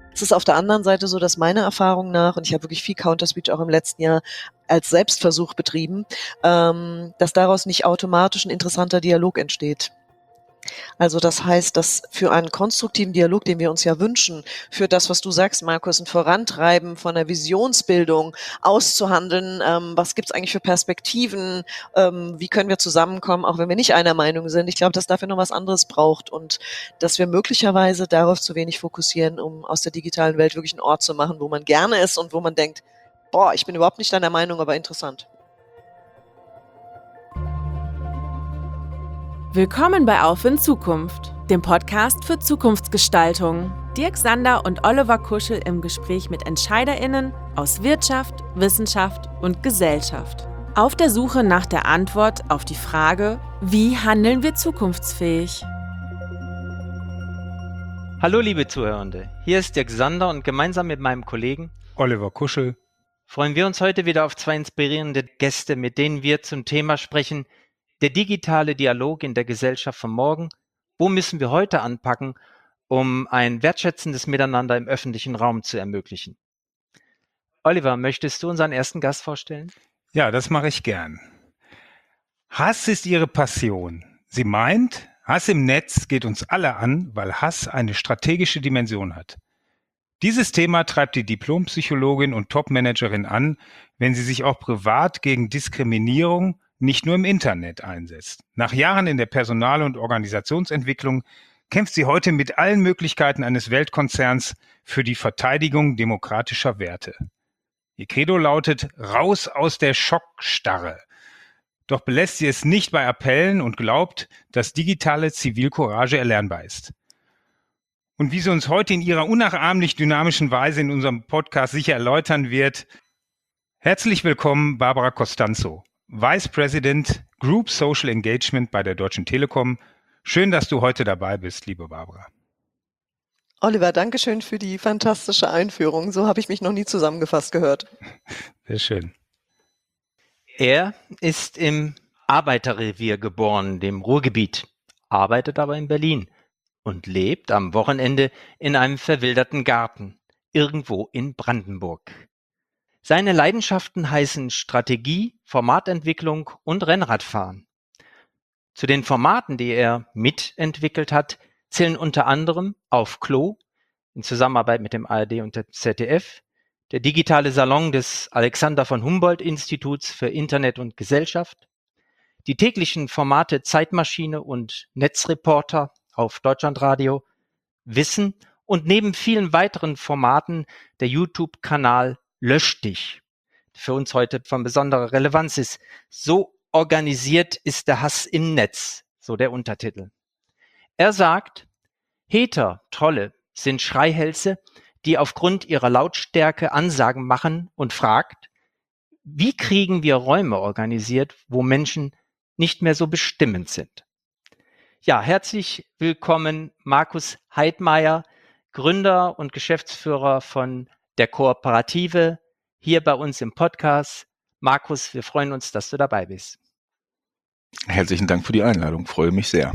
Es ist auf der anderen Seite so, dass meiner Erfahrung nach, und ich habe wirklich viel Counterspeech auch im letzten Jahr als Selbstversuch betrieben, dass daraus nicht automatisch ein interessanter Dialog entsteht. Also das heißt, dass für einen konstruktiven Dialog, den wir uns ja wünschen, für das, was du sagst, Markus, ein Vorantreiben von der Visionsbildung auszuhandeln, was gibt's eigentlich für Perspektiven, wie können wir zusammenkommen, auch wenn wir nicht einer Meinung sind. Ich glaube, dass dafür noch was anderes braucht und dass wir möglicherweise darauf zu wenig fokussieren, um aus der digitalen Welt wirklich einen Ort zu machen, wo man gerne ist und wo man denkt, boah, ich bin überhaupt nicht deiner Meinung, aber interessant. Willkommen bei Auf in Zukunft, dem Podcast für Zukunftsgestaltung. Dirk Sander und Oliver Kuschel im Gespräch mit EntscheiderInnen aus Wirtschaft, Wissenschaft und Gesellschaft. Auf der Suche nach der Antwort auf die Frage, wie handeln wir zukunftsfähig? Hallo liebe Zuhörende, hier ist Dirk Sander und gemeinsam mit meinem Kollegen Oliver Kuschel freuen wir uns heute wieder auf zwei inspirierende Gäste, mit denen wir zum Thema sprechen: der digitale Dialog in der Gesellschaft von morgen. Wo müssen wir heute anpacken, um ein wertschätzendes Miteinander im öffentlichen Raum zu ermöglichen? Oliver, möchtest du unseren ersten Gast vorstellen? Ja, das mache ich gern. Hass ist ihre Passion. Sie meint, Hass im Netz geht uns alle an, weil Hass eine strategische Dimension hat. Dieses Thema treibt die Diplompsychologin und Topmanagerin an, wenn sie sich auch privat gegen Diskriminierung nicht nur im Internet einsetzt. Nach Jahren in der Personal- und Organisationsentwicklung kämpft sie heute mit allen Möglichkeiten eines Weltkonzerns für die Verteidigung demokratischer Werte. Ihr Credo lautet: raus aus der Schockstarre. Doch belässt sie es nicht bei Appellen und glaubt, dass digitale Zivilcourage erlernbar ist. Und wie sie uns heute in ihrer unnachahmlich dynamischen Weise in unserem Podcast sicher erläutern wird: herzlich willkommen, Barbara Costanzo, Vice President Group Social Engagement bei der Deutschen Telekom. Schön, dass du heute dabei bist, liebe Barbara. Oliver, danke schön für die fantastische Einführung. So habe ich mich noch nie zusammengefasst gehört. Sehr schön. Er ist im Arbeiterrevier geboren, dem Ruhrgebiet, arbeitet aber in Berlin und lebt am Wochenende in einem verwilderten Garten, irgendwo in Brandenburg. Seine Leidenschaften heißen Strategie, Formatentwicklung und Rennradfahren. Zu den Formaten, die er mitentwickelt hat, zählen unter anderem Auf Klo in Zusammenarbeit mit dem ARD und dem ZDF, der digitale Salon des Alexander von Humboldt Instituts für Internet und Gesellschaft, die täglichen Formate Zeitmaschine und Netzreporter auf Deutschlandradio, Wissen und neben vielen weiteren Formaten der YouTube-Kanal Lösch dich, der für uns heute von besonderer Relevanz ist. So organisiert ist der Hass im Netz, so der Untertitel. Er sagt, Hater, Trolle sind Schreihälse, die aufgrund ihrer Lautstärke Ansagen machen, und fragt, wie kriegen wir Räume organisiert, wo Menschen nicht mehr so bestimmend sind? Ja, herzlich willkommen, Markus Heidmeier, Gründer und Geschäftsführer von der Kooperative, hier bei uns im Podcast. Markus, wir freuen uns, dass du dabei bist. Herzlichen Dank für die Einladung, freue mich sehr.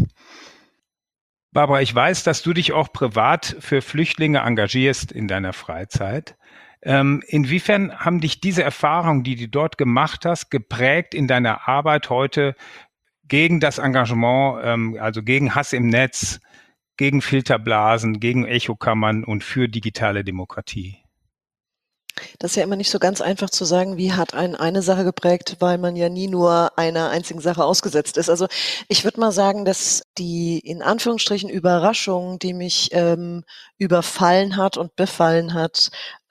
Barbara, ich weiß, dass du dich auch privat für Flüchtlinge engagierst in deiner Freizeit. Inwiefern haben dich diese Erfahrungen, die du dort gemacht hast, geprägt in deiner Arbeit heute gegen das Engagement, also gegen Hass im Netz, gegen Filterblasen, gegen Echokammern und für digitale Demokratie? Das ist ja immer nicht so ganz einfach zu sagen, wie hat einen eine Sache geprägt, weil man ja nie nur einer einzigen Sache ausgesetzt ist. Also ich würde mal sagen, dass die in Anführungsstrichen Überraschung, die mich überfallen hat und befallen hat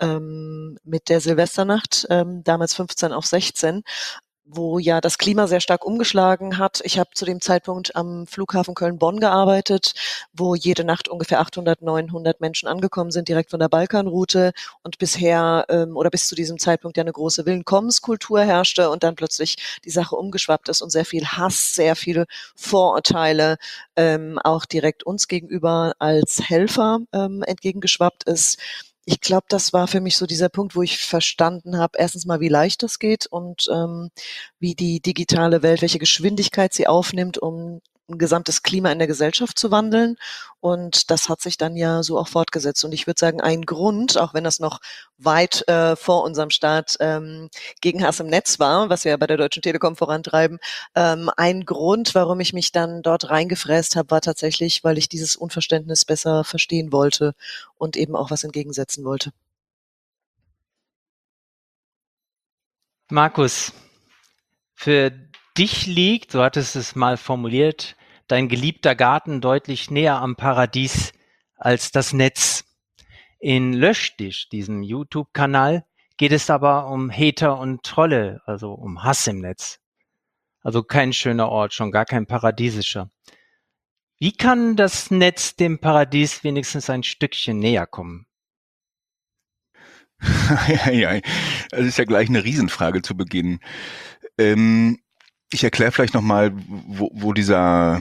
mit der Silvesternacht, damals 15 auf 16, wo ja das Klima sehr stark umgeschlagen hat. Ich habe zu dem Zeitpunkt am Flughafen Köln-Bonn gearbeitet, wo jede Nacht ungefähr 800, 900 Menschen angekommen sind, direkt von der Balkanroute, und bisher oder bis zu diesem Zeitpunkt ja eine große Willkommenskultur herrschte und dann plötzlich die Sache umgeschwappt ist und sehr viel Hass, sehr viele Vorurteile auch direkt uns gegenüber als Helfer entgegengeschwappt ist. Ich glaube, das war für mich so dieser Punkt, wo ich verstanden habe, erstens mal, wie leicht das geht und wie die digitale Welt, welche Geschwindigkeit sie aufnimmt, um ein gesamtes Klima in der Gesellschaft zu wandeln. Und das hat sich dann ja so auch fortgesetzt. Und ich würde sagen, ein Grund, auch wenn das noch weit vor unserem Start gegen Hass im Netz war, was wir ja bei der Deutschen Telekom vorantreiben, ein Grund, warum ich mich dann dort reingefräst habe, war tatsächlich, weil ich dieses Unverständnis besser verstehen wollte und eben auch was entgegensetzen wollte. Markus, für dich liegt, so hattest du es mal formuliert, dein geliebter Garten deutlich näher am Paradies als das Netz. In Lösch dich, diesem YouTube-Kanal, geht es aber um Hater und Trolle, also um Hass im Netz. Also kein schöner Ort, schon gar kein paradiesischer. Wie kann das Netz dem Paradies wenigstens ein Stückchen näher kommen? Ja, das ist ja gleich eine Riesenfrage zu Beginn. Ich erkläre vielleicht nochmal, wo diese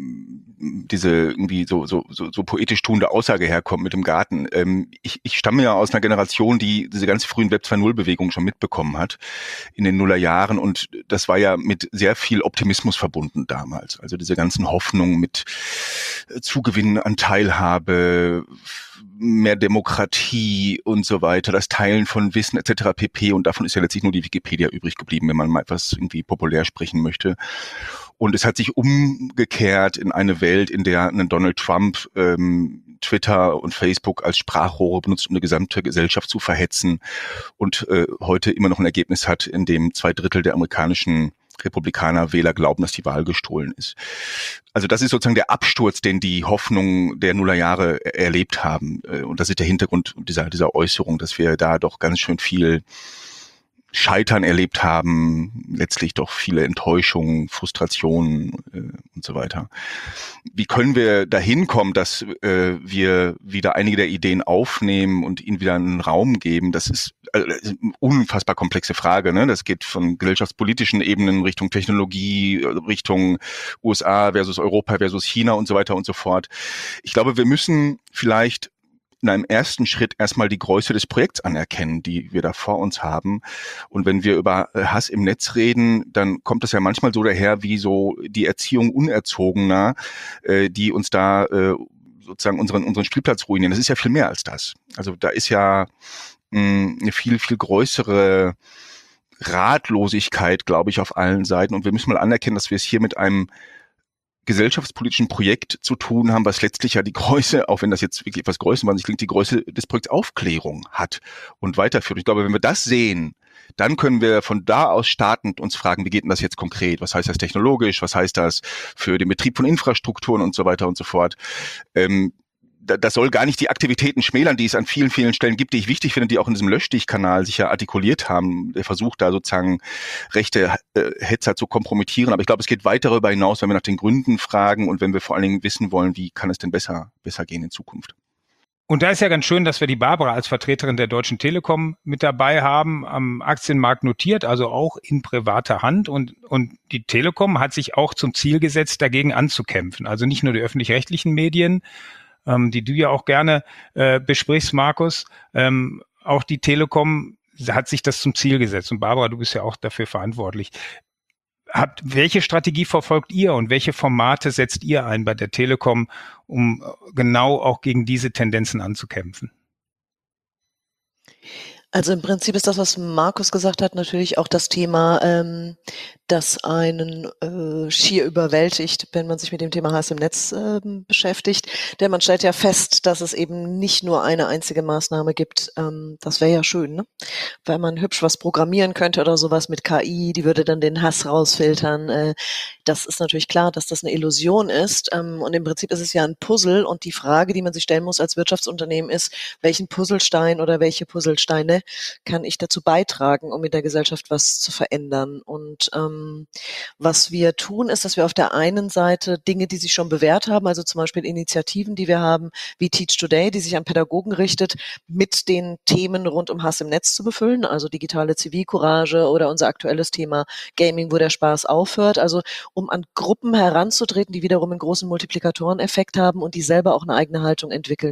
irgendwie so poetisch tuende Aussage herkommt mit dem Garten. Ich stamme ja aus einer Generation, die diese ganze frühen Web 2.0 Bewegung schon mitbekommen hat in den Nullerjahren, und das war ja mit sehr viel Optimismus verbunden damals. Also diese ganzen Hoffnungen mit Zugewinn an Teilhabe, mehr Demokratie und so weiter, das Teilen von Wissen etc. pp. Und davon ist ja letztlich nur die Wikipedia übrig geblieben, wenn man mal etwas irgendwie populär sprechen möchte. Und es hat sich umgekehrt in eine Welt, in der ein Donald Trump Twitter und Facebook als Sprachrohre benutzt, um eine gesamte Gesellschaft zu verhetzen, und heute immer noch ein Ergebnis hat, in dem 2/3 der amerikanischen Republikaner Wähler glauben, dass die Wahl gestohlen ist. Also das ist sozusagen der Absturz, den die Hoffnungen der Nullerjahre erlebt haben. Und das ist der Hintergrund dieser Äußerung, dass wir da doch ganz schön viel Scheitern erlebt haben, letztlich doch viele Enttäuschungen, Frustrationen und so weiter. Wie können wir dahin kommen, dass wir wieder einige der Ideen aufnehmen und ihnen wieder einen Raum geben? Das ist eine unfassbar komplexe Frage, ne? Das geht von gesellschaftspolitischen Ebenen Richtung Technologie, Richtung USA versus Europa versus China und so weiter und so fort. Ich glaube, wir müssen vielleicht in einem ersten Schritt erstmal die Größe des Projekts anerkennen, die wir da vor uns haben. Und wenn wir über Hass im Netz reden, dann kommt das ja manchmal so daher wie so die Erziehung Unerzogener, die uns da sozusagen unseren Spielplatz ruinieren. Das ist ja viel mehr als das. Also da ist ja eine viel, viel größere Ratlosigkeit, glaube ich, auf allen Seiten. Und wir müssen mal anerkennen, dass wir es hier mit einem gesellschaftspolitischen Projekt zu tun haben, was letztlich ja die Größe, auch wenn das jetzt wirklich etwas größenwahnsinnig klingt, die Größe des Projekts Aufklärung hat und weiterführt. Ich glaube, wenn wir das sehen, dann können wir von da aus startend uns fragen, wie geht denn das jetzt konkret? Was heißt das technologisch? Was heißt das für den Betrieb von Infrastrukturen und so weiter und so fort? Das soll gar nicht die Aktivitäten schmälern, die es an vielen, vielen Stellen gibt, die ich wichtig finde, die auch in diesem Löschdich-Kanal sich ja artikuliert haben. Der Versuch da sozusagen rechte Hetzer zu kompromittieren. Aber ich glaube, es geht weit darüber hinaus, wenn wir nach den Gründen fragen und wenn wir vor allen Dingen wissen wollen, wie kann es denn besser gehen in Zukunft. Und da ist ja ganz schön, dass wir die Barbara als Vertreterin der Deutschen Telekom mit dabei haben, am Aktienmarkt notiert, also auch in privater Hand. Und die Telekom hat sich auch zum Ziel gesetzt, dagegen anzukämpfen. Also nicht nur die öffentlich-rechtlichen Medien, die du ja auch gerne besprichst, Markus. Auch die Telekom hat sich das zum Ziel gesetzt. Und Barbara, du bist ja auch dafür verantwortlich. Welche Strategie verfolgt ihr und welche Formate setzt ihr ein bei der Telekom, um genau auch gegen diese Tendenzen anzukämpfen? Also im Prinzip ist das, was Markus gesagt hat, natürlich auch das Thema, das einen schier überwältigt, wenn man sich mit dem Thema Hass im Netz beschäftigt. Denn man stellt ja fest, dass es eben nicht nur eine einzige Maßnahme gibt. Das wäre ja schön, ne? Weil man hübsch was programmieren könnte oder sowas mit KI, die würde dann den Hass rausfiltern. Das ist natürlich klar, dass das eine Illusion ist. Und im Prinzip ist es ja ein Puzzle. Und die Frage, die man sich stellen muss als Wirtschaftsunternehmen ist, welchen Puzzlestein oder welche Puzzlesteine kann ich dazu beitragen, um in der Gesellschaft was zu verändern? Und was wir tun, ist, dass wir auf der einen Seite Dinge, die sich schon bewährt haben, also zum Beispiel Initiativen, die wir haben, wie Teach Today, die sich an Pädagogen richtet, mit den Themen rund um Hass im Netz zu befüllen, also digitale Zivilcourage oder unser aktuelles Thema Gaming, wo der Spaß aufhört, also um an Gruppen heranzutreten, die wiederum einen großen Multiplikatoreneffekt haben und die selber auch eine eigene Haltung entwickeln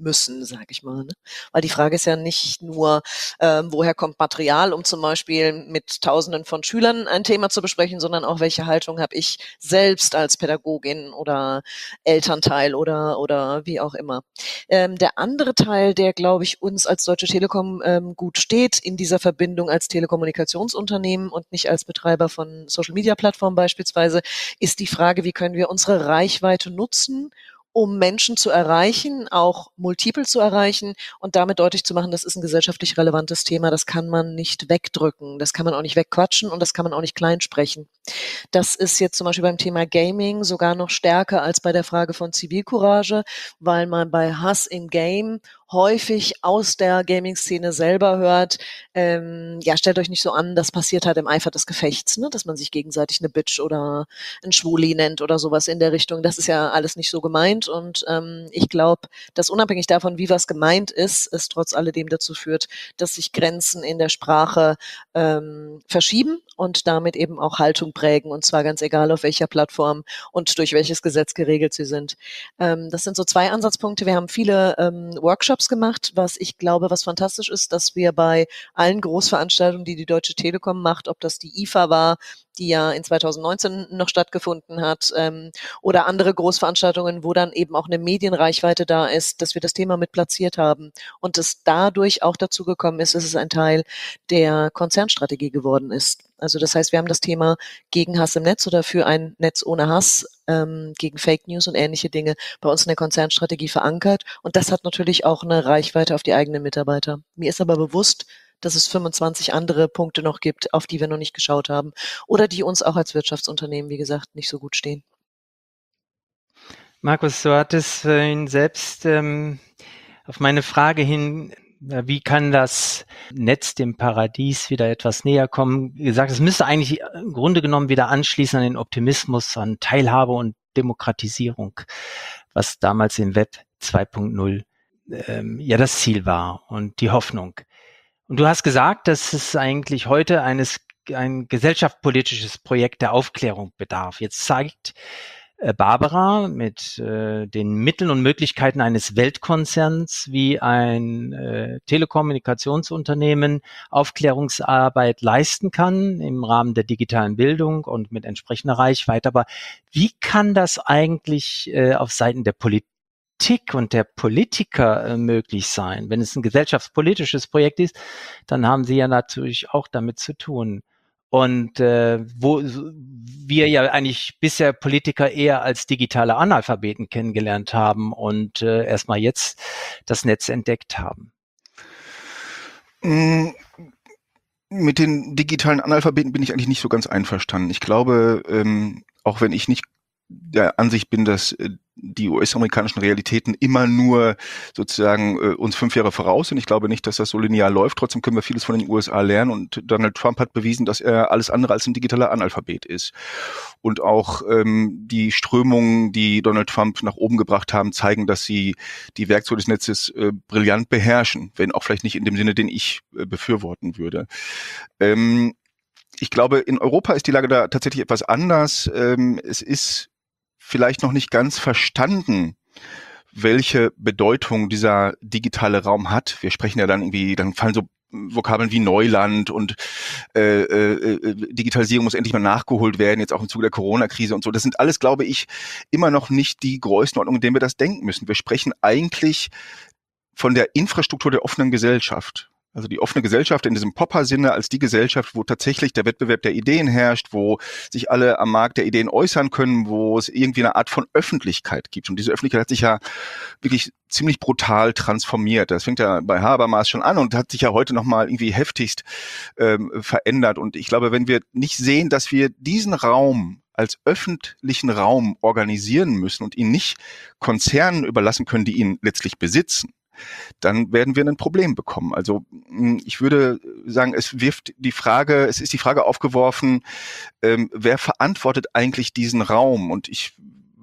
müssen, sage ich mal. Ne? Weil die Frage ist ja nicht nur, woher kommt Material, um zum Beispiel mit Tausenden von Schülern ein Thema zu besprechen, sondern auch, welche Haltung habe ich selbst als Pädagogin oder Elternteil oder wie auch immer. Der andere Teil, der, glaube ich, uns als Deutsche Telekom gut steht in dieser Verbindung als Telekommunikationsunternehmen und nicht als Betreiber von Social-Media-Plattformen beispielsweise, ist die Frage, wie können wir unsere Reichweite nutzen, um Menschen zu erreichen, auch multiple zu erreichen und damit deutlich zu machen, das ist ein gesellschaftlich relevantes Thema, das kann man nicht wegdrücken, das kann man auch nicht wegquatschen und das kann man auch nicht kleinsprechen. Das ist jetzt zum Beispiel beim Thema Gaming sogar noch stärker als bei der Frage von Zivilcourage, weil man bei Hass im Game häufig aus der Gaming-Szene selber hört, ja, stellt euch nicht so an, das passiert halt im Eifer des Gefechts, ne? Dass man sich gegenseitig eine Bitch oder ein Schwuli nennt oder sowas in der Richtung. Das ist ja alles nicht so gemeint und ich glaube, dass unabhängig davon, wie was gemeint ist, es trotz alledem dazu führt, dass sich Grenzen in der Sprache verschieben und damit eben auch Haltung prägen und zwar ganz egal auf welcher Plattform und durch welches Gesetz geregelt sie sind. Das sind so 2 Ansatzpunkte. Wir haben viele Workshops gemacht, was ich glaube, was fantastisch ist, dass wir bei allen Großveranstaltungen, die die Deutsche Telekom macht, ob das die IFA war, die ja in 2019 noch stattgefunden hat, oder andere Großveranstaltungen, wo dann eben auch eine Medienreichweite da ist, dass wir das Thema mit platziert haben und es dadurch auch dazu gekommen ist, dass es ein Teil der Konzernstrategie geworden ist. Also das heißt, wir haben das Thema gegen Hass im Netz oder für ein Netz ohne Hass, gegen Fake News und ähnliche Dinge bei uns in der Konzernstrategie verankert. Und das hat natürlich auch eine Reichweite auf die eigenen Mitarbeiter. Mir ist aber bewusst, dass es 25 andere Punkte noch gibt, auf die wir noch nicht geschaut haben oder die uns auch als Wirtschaftsunternehmen, wie gesagt, nicht so gut stehen. Markus, du hattest vorhin selbst auf meine Frage hin, wie kann das Netz dem Paradies wieder etwas näher kommen, gesagt, es müsste eigentlich im Grunde genommen wieder anschließen an den Optimismus, an Teilhabe und Demokratisierung, was damals im Web 2.0 ja das Ziel war und die Hoffnung. Und du hast gesagt, dass es eigentlich heute ein gesellschaftspolitisches Projekt der Aufklärung bedarf. Jetzt zeigt Barbara mit den Mitteln und Möglichkeiten eines Weltkonzerns wie ein Telekommunikationsunternehmen Aufklärungsarbeit leisten kann im Rahmen der digitalen Bildung und mit entsprechender Reichweite. Aber wie kann das eigentlich auf Seiten der Politik und der Politiker möglich sein? Wenn es ein gesellschaftspolitisches Projekt ist, dann haben sie ja natürlich auch damit zu tun. Und wo wir ja eigentlich bisher Politiker eher als digitale Analphabeten kennengelernt haben und erstmal jetzt das Netz entdeckt haben. Mit den digitalen Analphabeten bin ich eigentlich nicht so ganz einverstanden. Ich glaube, auch wenn ich nicht der Ansicht bin, dass die US-amerikanischen Realitäten immer nur sozusagen uns 5 Jahre voraus sind. Ich glaube nicht, dass das so linear läuft. Trotzdem können wir vieles von den USA lernen und Donald Trump hat bewiesen, dass er alles andere als ein digitaler Analphabet ist. Und auch die Strömungen, die Donald Trump nach oben gebracht haben, zeigen, dass sie die Werkzeuge des Netzes brillant beherrschen, wenn auch vielleicht nicht in dem Sinne, den ich befürworten würde. Ich glaube, in Europa ist die Lage da tatsächlich etwas anders. Es ist vielleicht noch nicht ganz verstanden, welche Bedeutung dieser digitale Raum hat. Wir sprechen ja dann irgendwie, dann fallen so Vokabeln wie Neuland und Digitalisierung muss endlich mal nachgeholt werden, jetzt auch im Zuge der Corona-Krise und so. Das sind alles, glaube ich, immer noch nicht die Größenordnung, in denen wir das denken müssen. Wir sprechen eigentlich von der Infrastruktur der offenen Gesellschaft. Also die offene Gesellschaft in diesem Popper-Sinne als die Gesellschaft, wo tatsächlich der Wettbewerb der Ideen herrscht, wo sich alle am Markt der Ideen äußern können, wo es irgendwie eine Art von Öffentlichkeit gibt. Und diese Öffentlichkeit hat sich ja wirklich ziemlich brutal transformiert. Das fängt ja bei Habermas schon an und hat sich ja heute nochmal irgendwie heftigst verändert. Und ich glaube, wenn wir nicht sehen, dass wir diesen Raum als öffentlichen Raum organisieren müssen und ihn nicht Konzernen überlassen können, die ihn letztlich besitzen, dann werden wir ein Problem bekommen. Also ich würde sagen, es ist die Frage aufgeworfen, wer verantwortet eigentlich diesen Raum? Und ich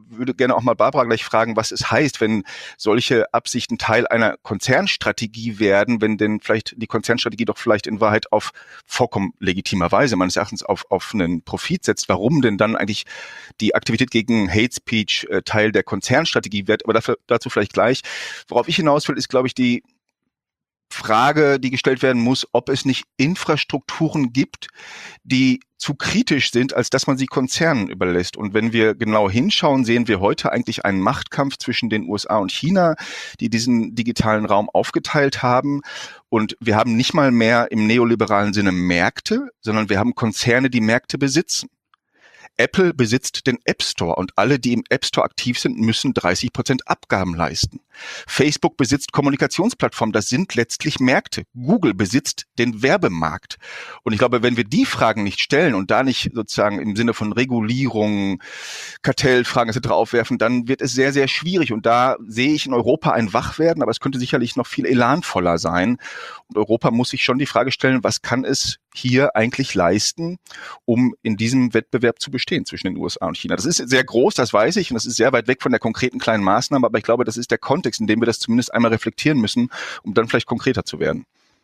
würde gerne auch mal Barbara gleich fragen, was es heißt, wenn solche Absichten Teil einer Konzernstrategie werden, wenn denn vielleicht die Konzernstrategie doch vielleicht in Wahrheit auf vollkommen legitimer Weise meines Erachtens auf einen Profit setzt. Warum denn dann eigentlich die Aktivität gegen Hate Speech Teil der Konzernstrategie wird? Aber dazu vielleicht gleich. Worauf ich hinaus will, ist, glaube ich, die Frage, die gestellt werden muss, ob es nicht Infrastrukturen gibt, die zu kritisch sind, als dass man sie Konzernen überlässt. Und wenn wir genau hinschauen, sehen wir heute eigentlich einen Machtkampf zwischen den USA und China, die diesen digitalen Raum aufgeteilt haben. Und wir haben nicht mal mehr im neoliberalen Sinne Märkte, sondern wir haben Konzerne, die Märkte besitzen. Apple besitzt den App Store und alle, die im App Store aktiv sind, müssen 30% Abgaben leisten. Facebook besitzt Kommunikationsplattformen, das sind letztlich Märkte. Google besitzt den Werbemarkt. Und ich glaube, wenn wir die Fragen nicht stellen und da nicht sozusagen im Sinne von Regulierung, Kartellfragen etc. aufwerfen, dann wird es sehr, sehr schwierig. Und da sehe ich in Europa ein Wachwerden, aber es könnte sicherlich noch viel elanvoller sein. Und Europa muss sich schon die Frage stellen, was kann es hier eigentlich leisten, um in diesem Wettbewerb zu bestehen zwischen den USA und China. Das ist sehr groß, das weiß ich, und das ist sehr weit weg von der konkreten kleinen Maßnahme, aber ich glaube, das ist der Kontext, in dem wir das zumindest einmal reflektieren müssen, um dann vielleicht konkreter zu werden.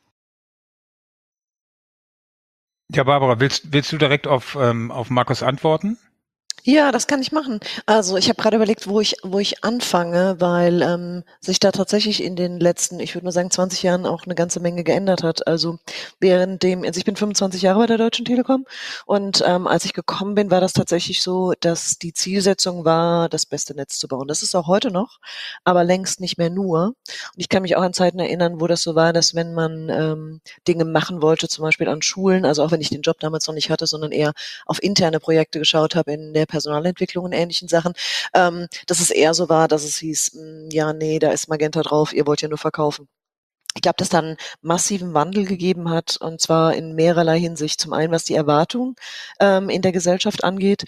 Ja, Barbara, willst du direkt auf Markus antworten? Ja, das kann ich machen. Also ich habe gerade überlegt, wo ich anfange, weil sich da tatsächlich in den letzten, ich würde mal sagen, 20 Jahren auch eine ganze Menge geändert hat. Also also ich bin 25 Jahre bei der Deutschen Telekom und als ich gekommen bin, war das tatsächlich so, dass die Zielsetzung war, das beste Netz zu bauen. Das ist auch heute noch, aber längst nicht mehr nur. Und ich kann mich auch an Zeiten erinnern, wo das so war, dass wenn man Dinge machen wollte, zum Beispiel an Schulen, also auch wenn ich den Job damals noch nicht hatte, sondern eher auf interne Projekte geschaut habe in der Personalentwicklung und ähnlichen Sachen, dass es eher so war, dass es hieß, ja, nee, da ist Magenta drauf, ihr wollt ja nur verkaufen. Ich glaube, dass dann einen massiven Wandel gegeben hat, und zwar in mehrerlei Hinsicht. Zum einen, was die Erwartung in der Gesellschaft angeht.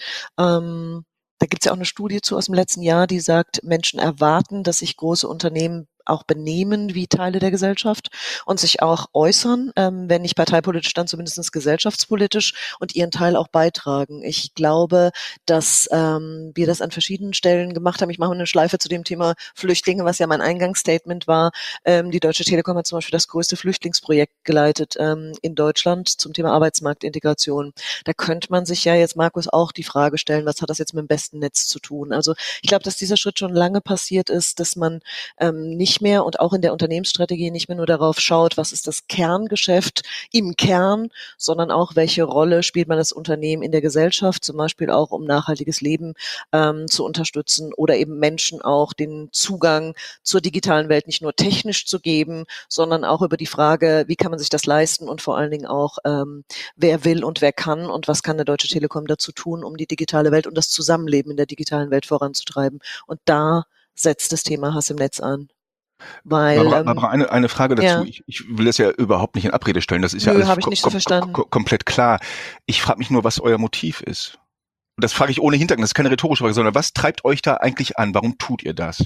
Da gibt es ja auch eine Studie zu aus dem letzten Jahr, die sagt, Menschen erwarten, dass sich große Unternehmen auch benehmen wie Teile der Gesellschaft und sich auch äußern, wenn nicht parteipolitisch, dann zumindest gesellschaftspolitisch und ihren Teil auch beitragen. Ich glaube, dass wir das an verschiedenen Stellen gemacht haben. Ich mache eine Schleife zu dem Thema Flüchtlinge, was ja mein Eingangsstatement war. Die Deutsche Telekom hat zum Beispiel das größte Flüchtlingsprojekt geleitet in Deutschland zum Thema Arbeitsmarktintegration. Da könnte man sich ja jetzt, Markus, auch die Frage stellen, was hat das jetzt mit dem besten Netz zu tun? Also ich glaube, dass dieser Schritt schon lange passiert ist, dass man nicht mehr und auch in der Unternehmensstrategie nicht mehr nur darauf schaut, was ist das Kerngeschäft im Kern, sondern auch, welche Rolle spielt man das Unternehmen in der Gesellschaft, zum Beispiel auch, um nachhaltiges Leben zu unterstützen oder eben Menschen auch den Zugang zur digitalen Welt nicht nur technisch zu geben, sondern auch über die Frage, wie kann man sich das leisten und vor allen Dingen auch, wer will und wer kann und was kann der Deutsche Telekom dazu tun, um die digitale Welt und das Zusammenleben in der digitalen Welt voranzutreiben. Und da setzt das Thema Hass im Netz an. Weil, Barbara, eine Frage dazu. ja. Ich will das ja überhaupt nicht in Abrede stellen. Das ist ja Nö, alles habe ich nicht so verstanden. komplett klar. Ich frage mich nur, was euer Motiv ist. Und das frage ich ohne Hintergrund. Das ist keine rhetorische Frage, sondern was treibt euch da eigentlich an? Warum tut ihr das?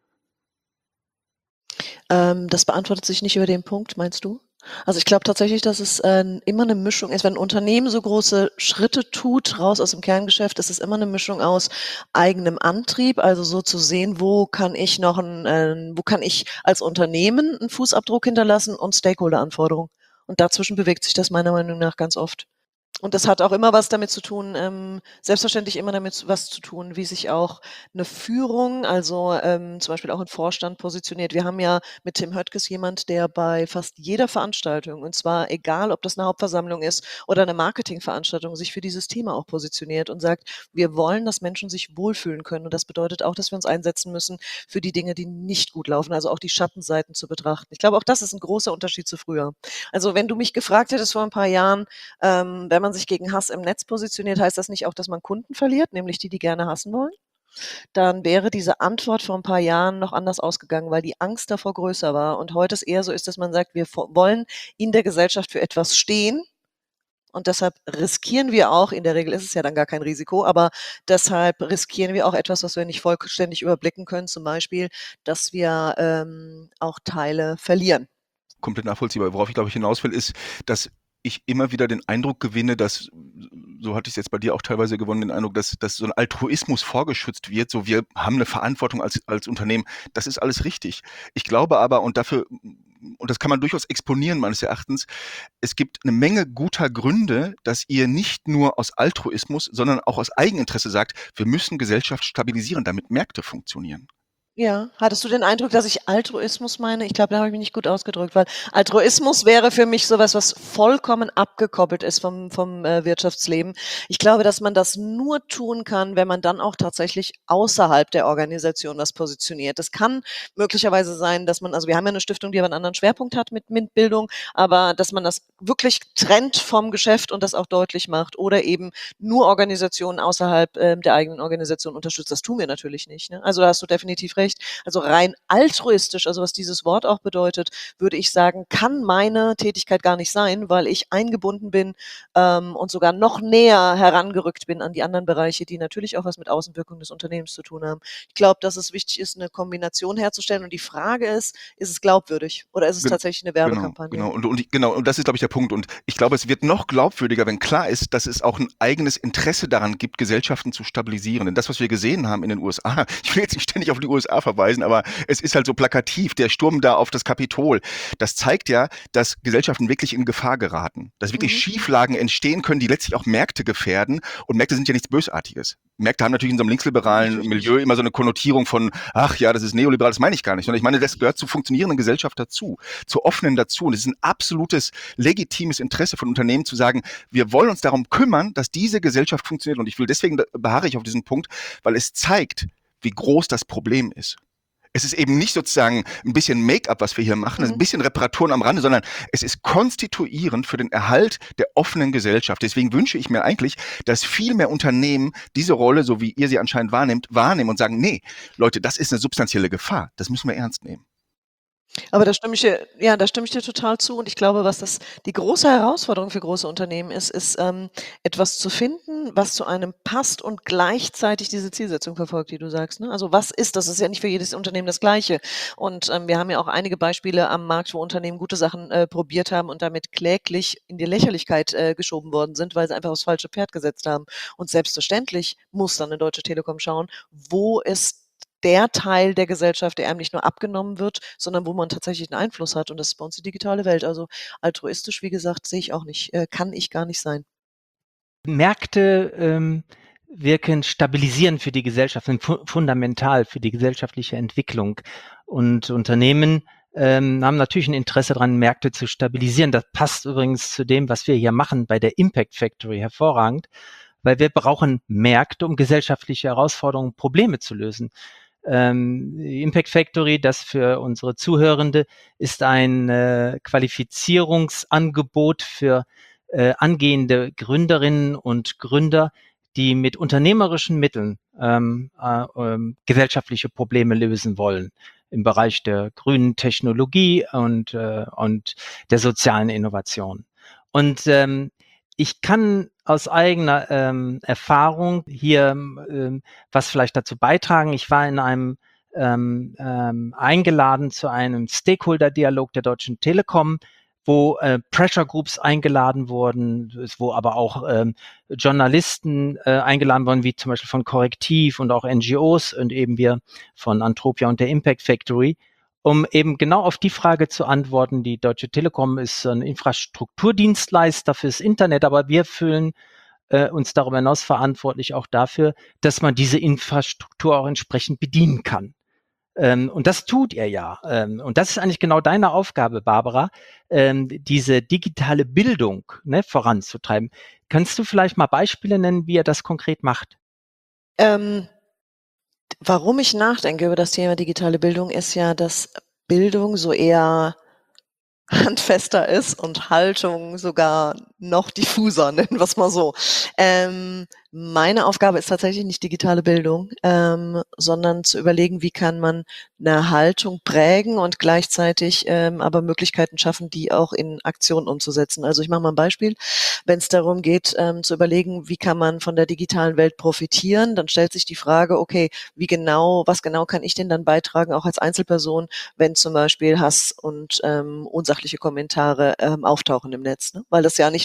Das beantwortet sich nicht über den Punkt, meinst du? Also ich glaube tatsächlich, dass es immer eine Mischung ist. Wenn ein Unternehmen so große Schritte tut, raus aus dem Kerngeschäft, ist es immer eine Mischung aus eigenem Antrieb, also so zu sehen, wo kann ich als Unternehmen einen Fußabdruck hinterlassen, und Stakeholder-Anforderungen. Und dazwischen bewegt sich das meiner Meinung nach ganz oft. Und das hat auch immer was damit zu tun, selbstverständlich immer damit was zu tun, wie sich auch eine Führung, also zum Beispiel auch ein Vorstand positioniert. Wir haben ja mit Tim Höttges jemand, der bei fast jeder Veranstaltung, und zwar egal, ob das eine Hauptversammlung ist oder eine Marketingveranstaltung, sich für dieses Thema auch positioniert und sagt, wir wollen, dass Menschen sich wohlfühlen können. Und das bedeutet auch, dass wir uns einsetzen müssen für die Dinge, die nicht gut laufen, also auch die Schattenseiten zu betrachten. Ich glaube, auch das ist ein großer Unterschied zu früher. Also wenn du mich gefragt hättest vor ein paar Jahren, wenn man sich gegen Hass im Netz positioniert, heißt das nicht auch, dass man Kunden verliert, nämlich die gerne hassen wollen? Dann wäre diese Antwort vor ein paar Jahren noch anders ausgegangen, weil die Angst davor größer war. Und heute es eher so ist, dass man sagt, wir wollen in der Gesellschaft für etwas stehen. Und deshalb riskieren wir auch, in der Regel ist es ja dann gar kein Risiko, aber deshalb riskieren wir auch etwas, was wir nicht vollständig überblicken können, zum Beispiel, dass wir auch Teile verlieren. Komplett nachvollziehbar. Worauf ich, glaube ich, hinaus will, ist, dass ich immer wieder den Eindruck gewinne, dass so hatte ich es jetzt bei dir auch teilweise gewonnen, den Eindruck, dass so ein Altruismus vorgeschützt wird, so wir haben eine Verantwortung als Unternehmen. Das ist alles richtig. Ich glaube aber, und das kann man durchaus exponieren meines Erachtens, es gibt eine Menge guter Gründe, dass ihr nicht nur aus Altruismus, sondern auch aus Eigeninteresse sagt, wir müssen Gesellschaft stabilisieren, damit Märkte funktionieren. Ja, hattest du den Eindruck, dass ich Altruismus meine? Ich glaube, da habe ich mich nicht gut ausgedrückt, weil Altruismus wäre für mich sowas, was vollkommen abgekoppelt ist vom Wirtschaftsleben. Ich glaube, dass man das nur tun kann, wenn man dann auch tatsächlich außerhalb der Organisation was positioniert. Das kann möglicherweise sein, dass man, also wir haben ja eine Stiftung, die aber einen anderen Schwerpunkt hat mit MINT-Bildung, aber dass man das wirklich trennt vom Geschäft und das auch deutlich macht oder eben nur Organisationen außerhalb der eigenen Organisation unterstützt. Das tun wir natürlich nicht. Ne? Also da hast du definitiv recht. Also rein altruistisch, also was dieses Wort auch bedeutet, würde ich sagen, kann meine Tätigkeit gar nicht sein, weil ich eingebunden bin und sogar noch näher herangerückt bin an die anderen Bereiche, die natürlich auch was mit Außenwirkung des Unternehmens zu tun haben. Ich glaube, dass es wichtig ist, eine Kombination herzustellen. Und die Frage ist es glaubwürdig oder ist es tatsächlich eine Werbekampagne? Genau. Und das ist, glaube ich, der Punkt. Und ich glaube, es wird noch glaubwürdiger, wenn klar ist, dass es auch ein eigenes Interesse daran gibt, Gesellschaften zu stabilisieren. Denn das, was wir gesehen haben in den USA, ich will jetzt nicht ständig auf die USA verweisen, aber es ist halt so plakativ, der Sturm da auf das Kapitol, das zeigt ja, dass Gesellschaften wirklich in Gefahr geraten. Dass wirklich Schieflagen entstehen können, die letztlich auch Märkte gefährden. Und Märkte sind ja nichts Bösartiges. Märkte haben natürlich in so einem linksliberalen Milieu immer so eine Konnotierung von, ach ja, das ist neoliberal, das meine ich gar nicht. Sondern ich meine, das gehört zur funktionierenden Gesellschaft dazu, zur offenen dazu. Und es ist ein absolutes, legitimes Interesse von Unternehmen zu sagen, wir wollen uns darum kümmern, dass diese Gesellschaft funktioniert. Und deswegen beharre ich auf diesen Punkt, weil es zeigt, wie groß das Problem ist. Es ist eben nicht sozusagen ein bisschen Make-up, was wir hier machen, ein bisschen Reparaturen am Rande, sondern es ist konstituierend für den Erhalt der offenen Gesellschaft. Deswegen wünsche ich mir eigentlich, dass viel mehr Unternehmen diese Rolle, so wie ihr sie anscheinend wahrnehmen und sagen, nee, Leute, das ist eine substanzielle Gefahr. Das müssen wir ernst nehmen. Aber da stimme ich dir total zu. Und ich glaube, was die große Herausforderung für große Unternehmen ist, etwas zu finden, was zu einem passt und gleichzeitig diese Zielsetzung verfolgt, die du sagst. Ne? Also das ist ja nicht für jedes Unternehmen das Gleiche. Und wir haben ja auch einige Beispiele am Markt, wo Unternehmen gute Sachen probiert haben und damit kläglich in die Lächerlichkeit geschoben worden sind, weil sie einfach aufs falsche Pferd gesetzt haben. Und selbstverständlich muss dann eine Deutsche Telekom schauen, wo ist der Teil der Gesellschaft, der einem nicht nur abgenommen wird, sondern wo man tatsächlich einen Einfluss hat. Und das ist bei uns die digitale Welt. Also altruistisch, wie gesagt, sehe ich auch nicht, kann ich gar nicht sein. Märkte wirken stabilisierend für die Gesellschaft, sind fundamental für die gesellschaftliche Entwicklung. Und Unternehmen haben natürlich ein Interesse daran, Märkte zu stabilisieren. Das passt übrigens zu dem, was wir hier machen bei der Impact Factory hervorragend, weil wir brauchen Märkte, um gesellschaftliche Herausforderungen, Probleme zu lösen. Impact Factory, das für unsere Zuhörende, ist ein Qualifizierungsangebot für angehende Gründerinnen und Gründer, die mit unternehmerischen Mitteln gesellschaftliche Probleme lösen wollen im Bereich der grünen Technologie und der sozialen Innovation. Und ich kann aus eigener Erfahrung hier was vielleicht dazu beitragen. Ich war in einem eingeladen zu einem Stakeholder-Dialog der Deutschen Telekom, wo Pressure Groups eingeladen wurden, wo aber auch Journalisten eingeladen wurden, wie zum Beispiel von Korrektiv und auch NGOs und eben wir von Antropia und der Impact Factory, um eben genau auf die Frage zu antworten. Die Deutsche Telekom ist ein Infrastrukturdienstleister fürs Internet, aber wir fühlen uns darüber hinaus verantwortlich auch dafür, dass man diese Infrastruktur auch entsprechend bedienen kann. Und das tut er ja. Und das ist eigentlich genau deine Aufgabe, Barbara, diese digitale Bildung voranzutreiben. Kannst du vielleicht mal Beispiele nennen, wie er das konkret macht? Warum ich nachdenke über das Thema digitale Bildung, ist ja, dass Bildung so eher handfester ist und Haltung sogar noch diffuser, nennen wir es mal so. Meine Aufgabe ist tatsächlich nicht digitale Bildung, sondern zu überlegen, wie kann man eine Haltung prägen und gleichzeitig aber Möglichkeiten schaffen, die auch in Aktion umzusetzen. Also ich mache mal ein Beispiel. Wenn es darum geht, zu überlegen, wie kann man von der digitalen Welt profitieren, dann stellt sich die Frage, okay, was genau kann ich denn dann beitragen, auch als Einzelperson, wenn zum Beispiel Hass und unsachliche Kommentare auftauchen im Netz, ne? Weil das ja nicht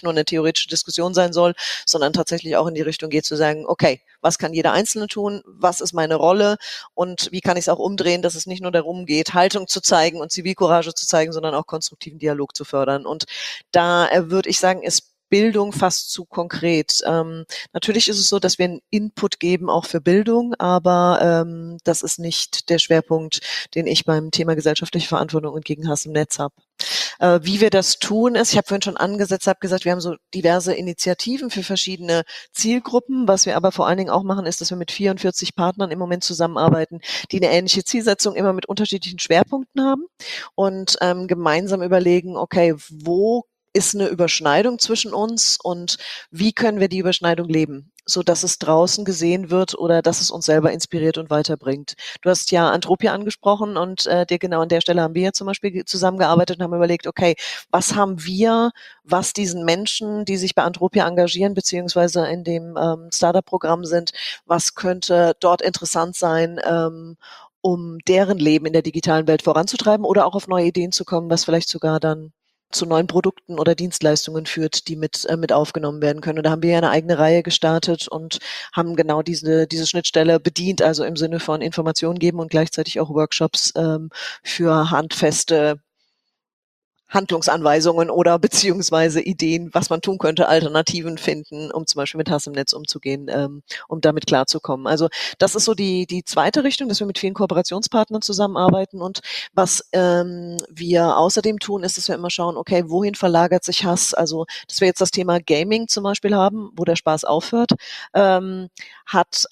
nicht nur eine theoretische Diskussion sein soll, sondern tatsächlich auch in die Richtung geht zu sagen, okay, was kann jeder Einzelne tun? Was ist meine Rolle? Und wie kann ich es auch umdrehen, dass es nicht nur darum geht, Haltung zu zeigen und Zivilcourage zu zeigen, sondern auch konstruktiven Dialog zu fördern. Und da würde ich sagen, ist Bildung fast zu konkret. Natürlich ist es so, dass wir einen Input geben, auch für Bildung, aber das ist nicht der Schwerpunkt, den ich beim Thema gesellschaftliche Verantwortung und gegen Hass im Netz habe. Wie wir das tun ist, ich habe vorhin schon angesetzt, habe gesagt, wir haben so diverse Initiativen für verschiedene Zielgruppen. Was wir aber vor allen Dingen auch machen, ist, dass wir mit 44 Partnern im Moment zusammenarbeiten, die eine ähnliche Zielsetzung immer mit unterschiedlichen Schwerpunkten haben und gemeinsam überlegen, okay, wo ist eine Überschneidung zwischen uns und wie können wir die Überschneidung leben, so dass es draußen gesehen wird oder dass es uns selber inspiriert und weiterbringt. Du hast ja Antropia angesprochen und dir genau an der Stelle haben wir ja zum Beispiel zusammengearbeitet und haben überlegt, okay, was haben wir, was diesen Menschen, die sich bei Antropia engagieren, beziehungsweise in dem Startup-Programm sind, was könnte dort interessant sein, um deren Leben in der digitalen Welt voranzutreiben oder auch auf neue Ideen zu kommen, was vielleicht sogar dann zu neuen Produkten oder Dienstleistungen führt, die mit aufgenommen werden können. Und da haben wir ja eine eigene Reihe gestartet und haben genau diese Schnittstelle bedient, also im Sinne von Informationen geben und gleichzeitig auch Workshops für handfeste Handlungsanweisungen oder beziehungsweise Ideen, was man tun könnte, Alternativen finden, um zum Beispiel mit Hass im Netz umzugehen, um damit klarzukommen. Also das ist so die zweite Richtung, dass wir mit vielen Kooperationspartnern zusammenarbeiten und was wir außerdem tun, ist, dass wir immer schauen, okay, wohin verlagert sich Hass? Also dass wir jetzt das Thema Gaming zum Beispiel haben, wo der Spaß aufhört, das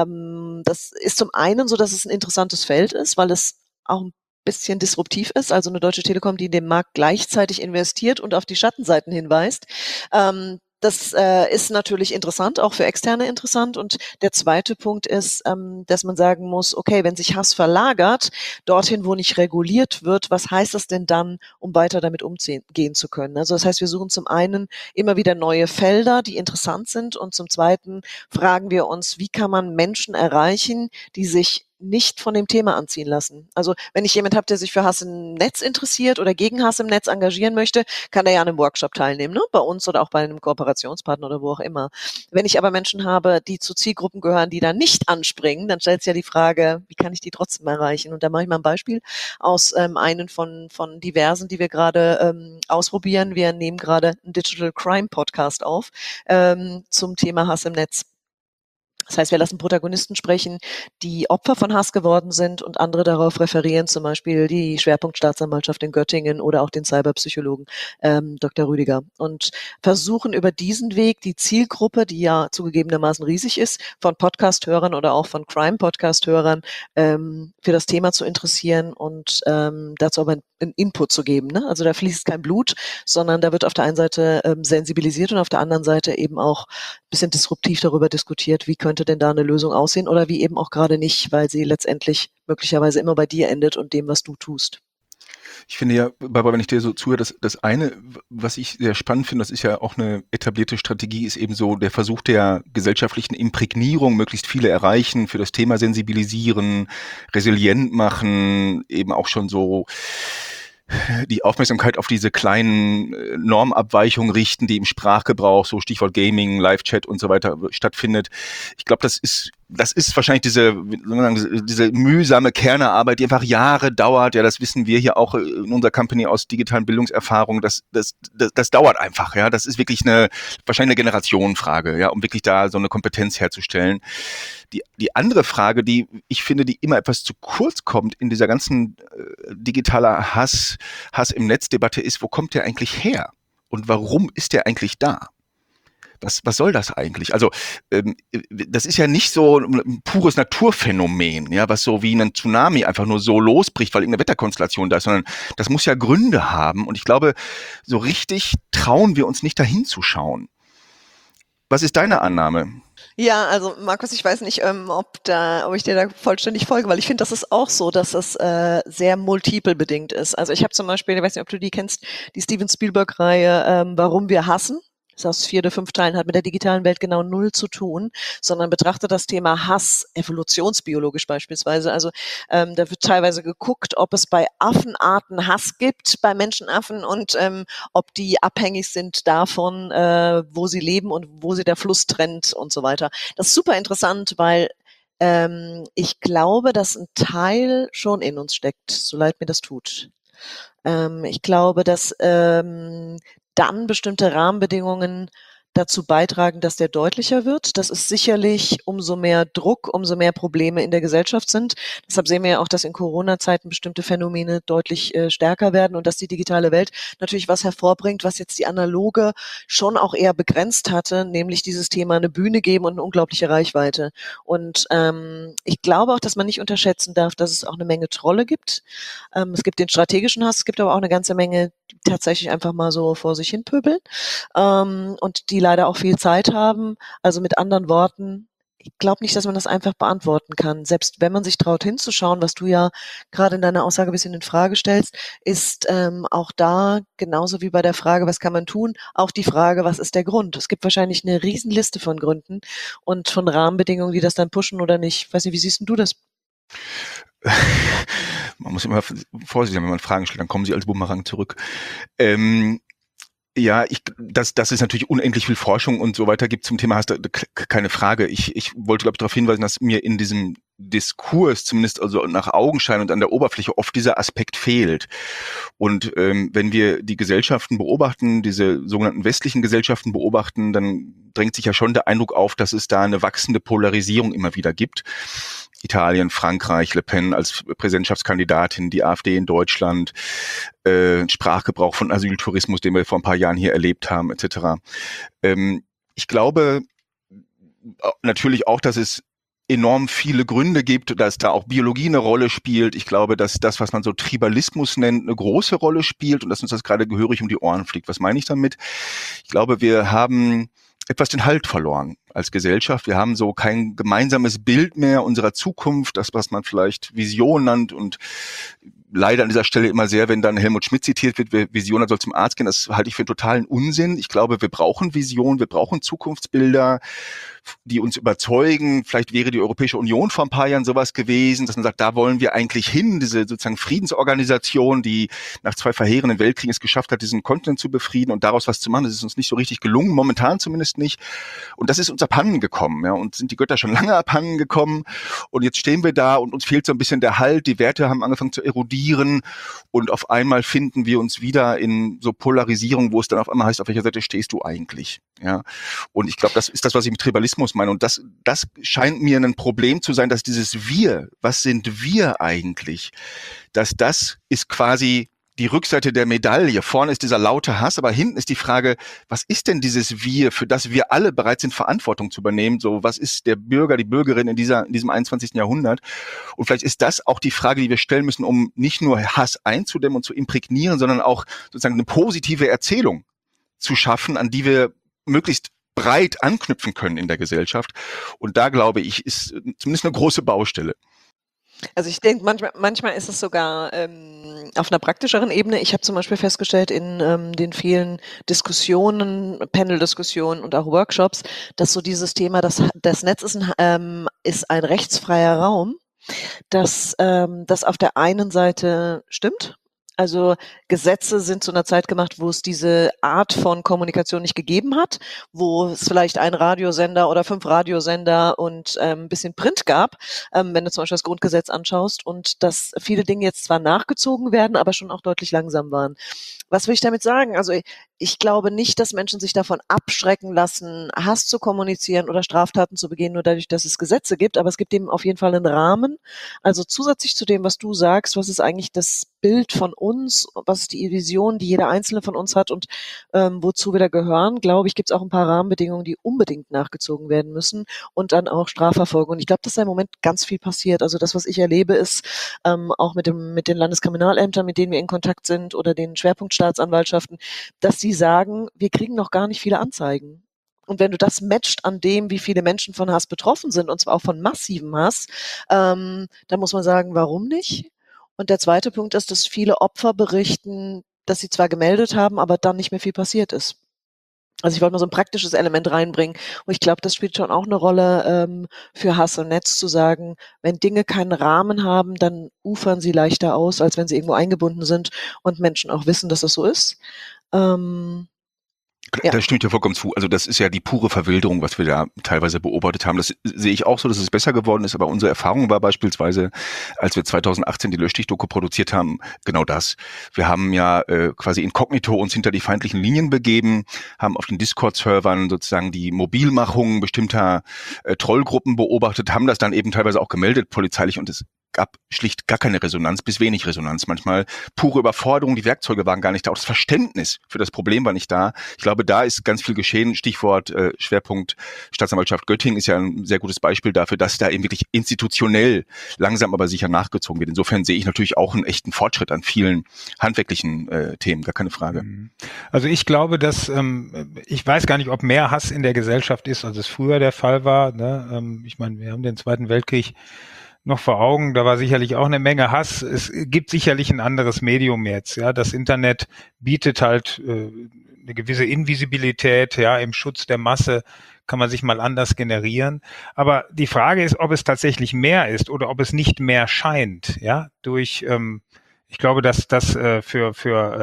ist zum einen so, dass es ein interessantes Feld ist, weil es auch ein bisschen disruptiv ist, also eine Deutsche Telekom, die in den Markt gleichzeitig investiert und auf die Schattenseiten hinweist. Das ist natürlich interessant, auch für Externe interessant. Und der zweite Punkt ist, dass man sagen muss, okay, wenn sich Hass verlagert, dorthin, wo nicht reguliert wird, was heißt das denn dann, um weiter damit umgehen zu können? Also das heißt, wir suchen zum einen immer wieder neue Felder, die interessant sind. Und zum zweiten fragen wir uns, wie kann man Menschen erreichen, die sich nicht von dem Thema anziehen lassen. Also wenn ich jemand habe, der sich für Hass im Netz interessiert oder gegen Hass im Netz engagieren möchte, kann er ja an einem Workshop teilnehmen, ne? Bei uns oder auch bei einem Kooperationspartner oder wo auch immer. Wenn ich aber Menschen habe, die zu Zielgruppen gehören, die da nicht anspringen, dann stellt sich ja die Frage, wie kann ich die trotzdem erreichen? Und da mache ich mal ein Beispiel aus einen von diversen, die wir gerade ausprobieren. Wir nehmen gerade einen Digital Crime Podcast auf zum Thema Hass im Netz. Das heißt, wir lassen Protagonisten sprechen, die Opfer von Hass geworden sind und andere darauf referieren, zum Beispiel die Schwerpunktstaatsanwaltschaft in Göttingen oder auch den Cyberpsychologen Dr. Rüdiger und versuchen über diesen Weg die Zielgruppe, die ja zugegebenermaßen riesig ist, von Podcast-Hörern oder auch von Crime-Podcast-Hörern für das Thema zu interessieren und dazu aber einen Input zu geben. Ne? Also da fließt kein Blut, sondern da wird auf der einen Seite sensibilisiert und auf der anderen Seite eben auch ein bisschen disruptiv darüber diskutiert, wie könnte denn da eine Lösung aussehen oder wie eben auch gerade nicht, weil sie letztendlich möglicherweise immer bei dir endet und dem, was du tust. Ich finde ja, Barbara, wenn ich dir so zuhöre, das eine, was ich sehr spannend finde, das ist ja auch eine etablierte Strategie, ist eben so der Versuch der gesellschaftlichen Imprägnierung, möglichst viele erreichen, für das Thema sensibilisieren, resilient machen, eben auch schon so die Aufmerksamkeit auf diese kleinen Normabweichungen richten, die im Sprachgebrauch, so Stichwort Gaming, Live-Chat und so weiter stattfindet. Ich glaube, das ist wahrscheinlich diese mühsame Kernearbeit, die einfach Jahre dauert. Ja, das wissen wir hier auch in unserer Company aus digitalen Bildungserfahrung. Das dauert einfach. Ja, das ist wirklich wahrscheinlich eine Generationenfrage, ja, um wirklich da so eine Kompetenz herzustellen. Die andere Frage, die ich finde, die immer etwas zu kurz kommt in dieser ganzen digitaler Hass im Netz-Debatte ist, wo kommt der eigentlich her? Und warum ist der eigentlich da? Was soll das eigentlich? Also das ist ja nicht so ein pures Naturphänomen, ja, was so wie ein Tsunami einfach nur so losbricht, weil irgendeine Wetterkonstellation da ist, sondern das muss ja Gründe haben. Und ich glaube, so richtig trauen wir uns nicht dahin zu schauen. Was ist deine Annahme? Ja, also Markus, ich weiß nicht, ob ich dir da vollständig folge, weil ich finde, das ist auch so, dass es sehr multiple bedingt ist. Also ich habe zum Beispiel, ich weiß nicht, ob du die kennst, die Steven Spielberg-Reihe Warum wir hassen. ist aus 4 oder 5 Teilen, hat mit der digitalen Welt genau 0 zu tun, sondern betrachtet das Thema Hass evolutionsbiologisch beispielsweise. Also da wird teilweise geguckt, ob es bei Affenarten Hass gibt, bei Menschenaffen und ob die abhängig sind davon, wo sie leben und wo sie der Fluss trennt und so weiter. Das ist super interessant, weil ich glaube, dass ein Teil schon in uns steckt, so leid mir das tut. Ich glaube, dass dann bestimmte Rahmenbedingungen dazu beitragen, dass der deutlicher wird. Das ist sicherlich, umso mehr Druck, umso mehr Probleme in der Gesellschaft sind. Deshalb sehen wir ja auch, dass in Corona-Zeiten bestimmte Phänomene deutlich stärker werden und dass die digitale Welt natürlich was hervorbringt, was jetzt die analoge schon auch eher begrenzt hatte, nämlich dieses Thema eine Bühne geben und eine unglaubliche Reichweite. Und ich glaube auch, dass man nicht unterschätzen darf, dass es auch eine Menge Trolle gibt. Es gibt den strategischen Hass, es gibt aber auch eine ganze Menge, die tatsächlich einfach mal so vor sich hin pöbeln und die leider auch viel Zeit haben. Also mit anderen Worten, ich glaube nicht, dass man das einfach beantworten kann. Selbst wenn man sich traut hinzuschauen, was du ja gerade in deiner Aussage ein bisschen in Frage stellst, ist auch da, genauso wie bei der Frage, was kann man tun, auch die Frage, was ist der Grund? Es gibt wahrscheinlich eine Riesenliste von Gründen und von Rahmenbedingungen, die das dann pushen oder nicht. Ich weiß nicht, wie siehst denn du das? Man muss immer vorsichtig sein, wenn man Fragen stellt, dann kommen sie als Bumerang zurück. Ja, das ist natürlich unendlich viel Forschung und so weiter gibt zum Thema, hast du keine Frage. Ich wollte, glaube ich, darauf hinweisen, dass mir in diesem Diskurs, zumindest also nach Augenschein und an der Oberfläche, oft dieser Aspekt fehlt. Und wenn wir die Gesellschaften beobachten, diese sogenannten westlichen Gesellschaften beobachten, dann drängt sich ja schon der Eindruck auf, dass es da eine wachsende Polarisierung immer wieder gibt. Italien, Frankreich, Le Pen als Präsidentschaftskandidatin, die AfD in Deutschland, Sprachgebrauch von Asyltourismus, den wir vor ein paar Jahren hier erlebt haben, etc. Ich glaube natürlich auch, dass es enorm viele Gründe gibt, dass da auch Biologie eine Rolle spielt. Ich glaube, dass das, was man so Tribalismus nennt, eine große Rolle spielt und dass uns das gerade gehörig um die Ohren fliegt. Was meine ich damit? Ich glaube, wir haben etwas den Halt verloren als Gesellschaft. Wir haben so kein gemeinsames Bild mehr unserer Zukunft, das, was man vielleicht Vision nennt und leider an dieser Stelle immer sehr, wenn dann Helmut Schmidt zitiert wird, Vision soll zum Arzt gehen, das halte ich für einen totalen Unsinn. Ich glaube, wir brauchen Vision, wir brauchen Zukunftsbilder, die uns überzeugen. Vielleicht wäre die Europäische Union vor ein paar Jahren sowas gewesen, dass man sagt, da wollen wir eigentlich hin, diese sozusagen Friedensorganisation, die nach 2 verheerenden Weltkriegen es geschafft hat, diesen Kontinent zu befrieden und daraus was zu machen. Das ist uns nicht so richtig gelungen, momentan zumindest nicht. Und das ist uns abhanden gekommen, ja, und sind die Götter schon lange abhanden gekommen. Und jetzt stehen wir da und uns fehlt so ein bisschen der Halt. Die Werte haben angefangen zu erodieren und auf einmal finden wir uns wieder in so Polarisierung, wo es dann auf einmal heißt, auf welcher Seite stehst du eigentlich? Ja. Und ich glaube, das ist das, was ich mit Tribalismus meine. Und das scheint mir ein Problem zu sein, dass dieses Wir, was sind wir eigentlich? Dass das ist quasi die Rückseite der Medaille. Vorne ist dieser laute Hass, aber hinten ist die Frage, was ist denn dieses Wir, für das wir alle bereit sind, Verantwortung zu übernehmen? So, was ist der Bürger, die Bürgerin in diesem 21. Jahrhundert? Und vielleicht ist das auch die Frage, die wir stellen müssen, um nicht nur Hass einzudämmen und zu imprägnieren, sondern auch sozusagen eine positive Erzählung zu schaffen, an die wir möglichst breit anknüpfen können in der Gesellschaft. Und da, glaube ich, ist zumindest eine große Baustelle. Also ich denke, manchmal ist es sogar auf einer praktischeren Ebene. Ich habe zum Beispiel festgestellt in den vielen Diskussionen, Panel-Diskussionen und auch Workshops, dass so dieses Thema, das Netz ist ein rechtsfreier Raum, dass das auf der einen Seite stimmt. Also Gesetze sind zu einer Zeit gemacht, wo es diese Art von Kommunikation nicht gegeben hat, wo es vielleicht einen Radiosender oder 5 Radiosender und ein bisschen Print gab, wenn du zum Beispiel das Grundgesetz anschaust und dass viele Dinge jetzt zwar nachgezogen werden, aber schon auch deutlich langsam waren. Was will ich damit sagen? Also ich glaube nicht, dass Menschen sich davon abschrecken lassen, Hass zu kommunizieren oder Straftaten zu begehen, nur dadurch, dass es Gesetze gibt. Aber es gibt eben auf jeden Fall einen Rahmen. Also zusätzlich zu dem, was du sagst, was ist eigentlich das Bild von uns, was ist die Vision, die jeder Einzelne von uns hat und wozu wir da gehören, glaube ich, gibt es auch ein paar Rahmenbedingungen, die unbedingt nachgezogen werden müssen und dann auch Strafverfolgung. Und ich glaube, dass da im Moment ganz viel passiert. Also das, was ich erlebe, ist auch mit den Landeskriminalämtern, mit denen wir in Kontakt sind oder den Schwerpunktstaatsanwaltschaften, dass die sagen, wir kriegen noch gar nicht viele Anzeigen. Und wenn du das matcht an dem, wie viele Menschen von Hass betroffen sind, und zwar auch von massivem Hass, dann muss man sagen, warum nicht? Und der zweite Punkt ist, dass viele Opfer berichten, dass sie zwar gemeldet haben, aber dann nicht mehr viel passiert ist. Also ich wollte mal so ein praktisches Element reinbringen. Und ich glaube, das spielt schon auch eine Rolle für Hass im Netz, zu sagen, wenn Dinge keinen Rahmen haben, dann ufern sie leichter aus, als wenn sie irgendwo eingebunden sind und Menschen auch wissen, dass das so ist. Ja. Da stimme ich dir vollkommen zu. Also das ist ja die pure Verwilderung, was wir da teilweise beobachtet haben. Das sehe ich auch so, dass es besser geworden ist. Aber unsere Erfahrung war beispielsweise, als wir 2018 die Löschstich-Doku produziert haben, genau das. Wir haben ja quasi inkognito uns hinter die feindlichen Linien begeben, haben auf den Discord-Servern sozusagen die Mobilmachung bestimmter Trollgruppen beobachtet, haben das dann eben teilweise auch gemeldet polizeilich, und es gab schlicht gar keine Resonanz, bis wenig Resonanz. Manchmal pure Überforderung, die Werkzeuge waren gar nicht da, auch das Verständnis für das Problem war nicht da. Ich glaube, da ist ganz viel geschehen. Stichwort Schwerpunkt Staatsanwaltschaft Göttingen ist ja ein sehr gutes Beispiel dafür, dass da eben wirklich institutionell langsam aber sicher nachgezogen wird. Insofern sehe ich natürlich auch einen echten Fortschritt an vielen handwerklichen Themen, gar keine Frage. Also ich glaube, dass ich weiß gar nicht, ob mehr Hass in der Gesellschaft ist, als es früher der Fall war. Ne? Ich meine, wir haben den Zweiten Weltkrieg noch vor Augen, da war sicherlich auch eine Menge Hass. Es gibt sicherlich ein anderes Medium jetzt. Ja, das Internet bietet halt eine gewisse Invisibilität. Ja, im Schutz der Masse kann man sich mal anders generieren. Aber die Frage ist, ob es tatsächlich mehr ist oder ob es nicht mehr scheint. Ja, durch ich glaube, dass das für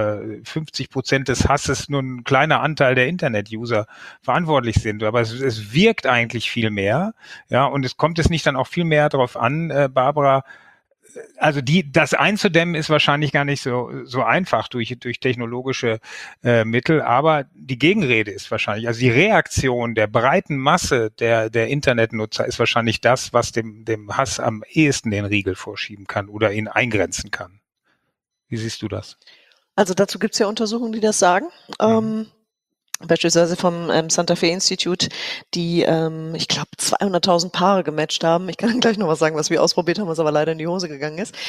50% des Hasses nur ein kleiner Anteil der Internet-User verantwortlich sind. Aber es wirkt eigentlich viel mehr. Ja, und es kommt es nicht dann auch viel mehr darauf an, Barbara. Also das einzudämmen ist wahrscheinlich gar nicht so einfach durch technologische Mittel, aber die Gegenrede ist wahrscheinlich, also die Reaktion der breiten Masse der Internetnutzer ist wahrscheinlich das, was dem Hass am ehesten den Riegel vorschieben kann oder ihn eingrenzen kann. Wie siehst du das? Also dazu gibt es ja Untersuchungen, die das sagen. Beispielsweise vom Santa Fe Institute, die, ich glaube, 200.000 Paare gematcht haben. Ich kann dann gleich noch was sagen, was wir ausprobiert haben, was aber leider in die Hose gegangen ist.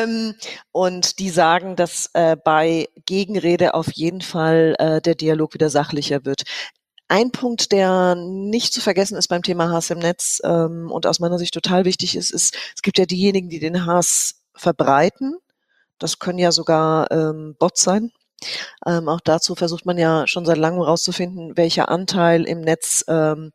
Und die sagen, dass bei Gegenrede auf jeden Fall der Dialog wieder sachlicher wird. Ein Punkt, der nicht zu vergessen ist beim Thema Hass im Netz und aus meiner Sicht total wichtig ist, es gibt ja diejenigen, die den Hass verbreiten. Das können ja sogar Bots sein. Auch dazu versucht man ja schon seit langem rauszufinden, welcher Anteil im Netz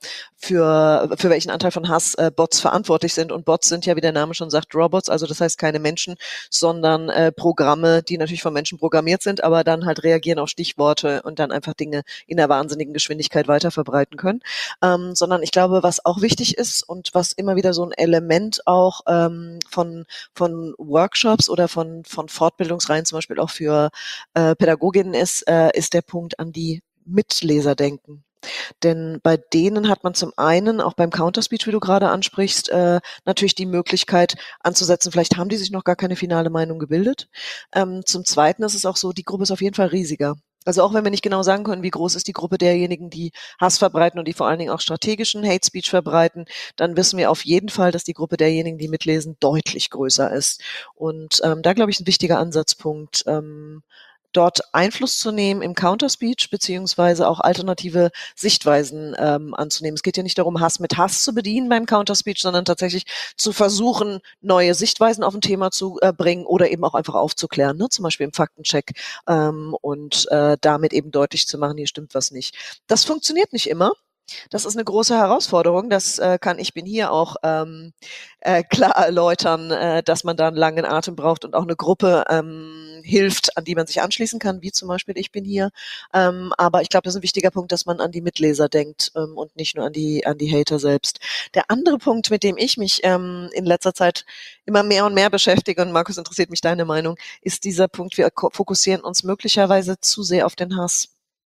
für welchen Anteil von Hass Bots verantwortlich sind. Und Bots sind ja, wie der Name schon sagt, Robots, also das heißt keine Menschen, sondern Programme, die natürlich von Menschen programmiert sind, aber dann halt reagieren auf Stichworte und dann einfach Dinge in der wahnsinnigen Geschwindigkeit weiter verbreiten können. Sondern ich glaube, was auch wichtig ist und was immer wieder so ein Element auch von Workshops oder von Fortbildungsreihen zum Beispiel auch für Pädagoginnen ist der Punkt an die Mitleser denken. Denn bei denen hat man zum einen, auch beim Counterspeech, wie du gerade ansprichst, natürlich die Möglichkeit anzusetzen, vielleicht haben die sich noch gar keine finale Meinung gebildet. Zum Zweiten ist es auch so, die Gruppe ist auf jeden Fall riesiger. Also auch wenn wir nicht genau sagen können, wie groß ist die Gruppe derjenigen, die Hass verbreiten und die vor allen Dingen auch strategischen Hate Speech verbreiten, dann wissen wir auf jeden Fall, dass die Gruppe derjenigen, die mitlesen, deutlich größer ist. Und da, glaube ich, ein wichtiger Ansatzpunkt, dort Einfluss zu nehmen im Counterspeech, beziehungsweise auch alternative Sichtweisen anzunehmen. Es geht ja nicht darum, Hass mit Hass zu bedienen beim Counterspeech, sondern tatsächlich zu versuchen, neue Sichtweisen auf ein Thema zu bringen oder eben auch einfach aufzuklären, ne? Zum Beispiel im Faktencheck und damit eben deutlich zu machen, hier stimmt was nicht. Das funktioniert nicht immer. Das ist eine große Herausforderung. Das kann Ich bin hier auch klar erläutern, dass man da einen langen Atem braucht und auch eine Gruppe hilft, an die man sich anschließen kann, wie zum Beispiel Ich bin hier. Aber ich glaube, das ist ein wichtiger Punkt, dass man an die Mitleser denkt und nicht nur an die Hater selbst. Der andere Punkt, mit dem ich mich in letzter Zeit immer mehr und mehr beschäftige, und Markus, interessiert mich deine Meinung, ist dieser Punkt, wir fokussieren uns möglicherweise zu sehr auf den Hass.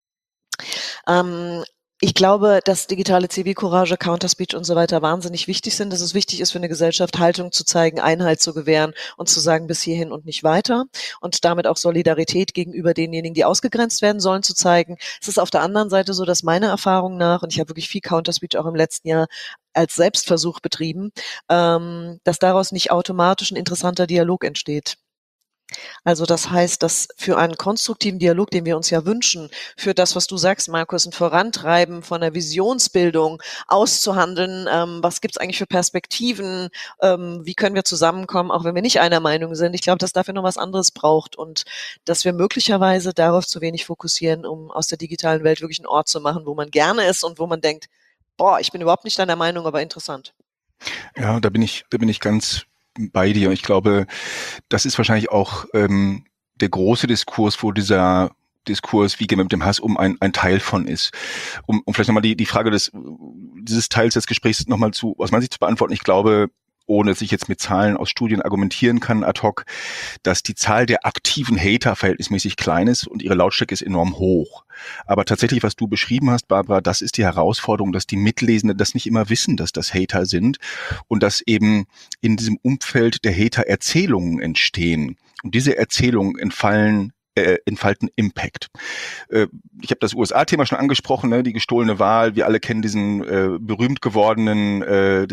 Ich glaube, dass digitale Zivilcourage, Counterspeech und so weiter wahnsinnig wichtig sind, dass es wichtig ist für eine Gesellschaft, Haltung zu zeigen, Einhalt zu gewähren und zu sagen, bis hierhin und nicht weiter, und damit auch Solidarität gegenüber denjenigen, die ausgegrenzt werden sollen, zu zeigen. Es ist auf der anderen Seite so, dass meiner Erfahrung nach, und ich habe wirklich viel Counterspeech auch im letzten Jahr als Selbstversuch betrieben, dass daraus nicht automatisch ein interessanter Dialog entsteht. Also das heißt, dass für einen konstruktiven Dialog, den wir uns ja wünschen, für das, was du sagst, Markus, ein Vorantreiben von der Visionsbildung auszuhandeln, was gibt's eigentlich für Perspektiven, wie können wir zusammenkommen, auch wenn wir nicht einer Meinung sind. Ich glaube, dass dafür noch was anderes braucht und dass wir möglicherweise darauf zu wenig fokussieren, um aus der digitalen Welt wirklich einen Ort zu machen, wo man gerne ist und wo man denkt, boah, ich bin überhaupt nicht deiner Meinung, aber interessant. Ja, da bin ich ganz bei dir. Ich glaube, das ist wahrscheinlich auch der große Diskurs, wo dieser Diskurs, wie gehen wir mit dem Hass um, ein Teil von ist. Um vielleicht nochmal die Frage dieses Teils des Gesprächs nochmal aus meiner Sicht zu beantworten. Ich glaube, ohne dass ich jetzt mit Zahlen aus Studien argumentieren kann ad hoc, dass die Zahl der aktiven Hater verhältnismäßig klein ist und ihre Lautstärke ist enorm hoch. Aber tatsächlich, was du beschrieben hast, Barbara, das ist die Herausforderung, dass die Mitlesenden das nicht immer wissen, dass das Hater sind und dass eben in diesem Umfeld der Hater Erzählungen entstehen. Und diese Erzählungen entfalten Impact. Ich habe das USA-Thema schon angesprochen, ne? Die gestohlene Wahl. Wir alle kennen diese berühmt gewordene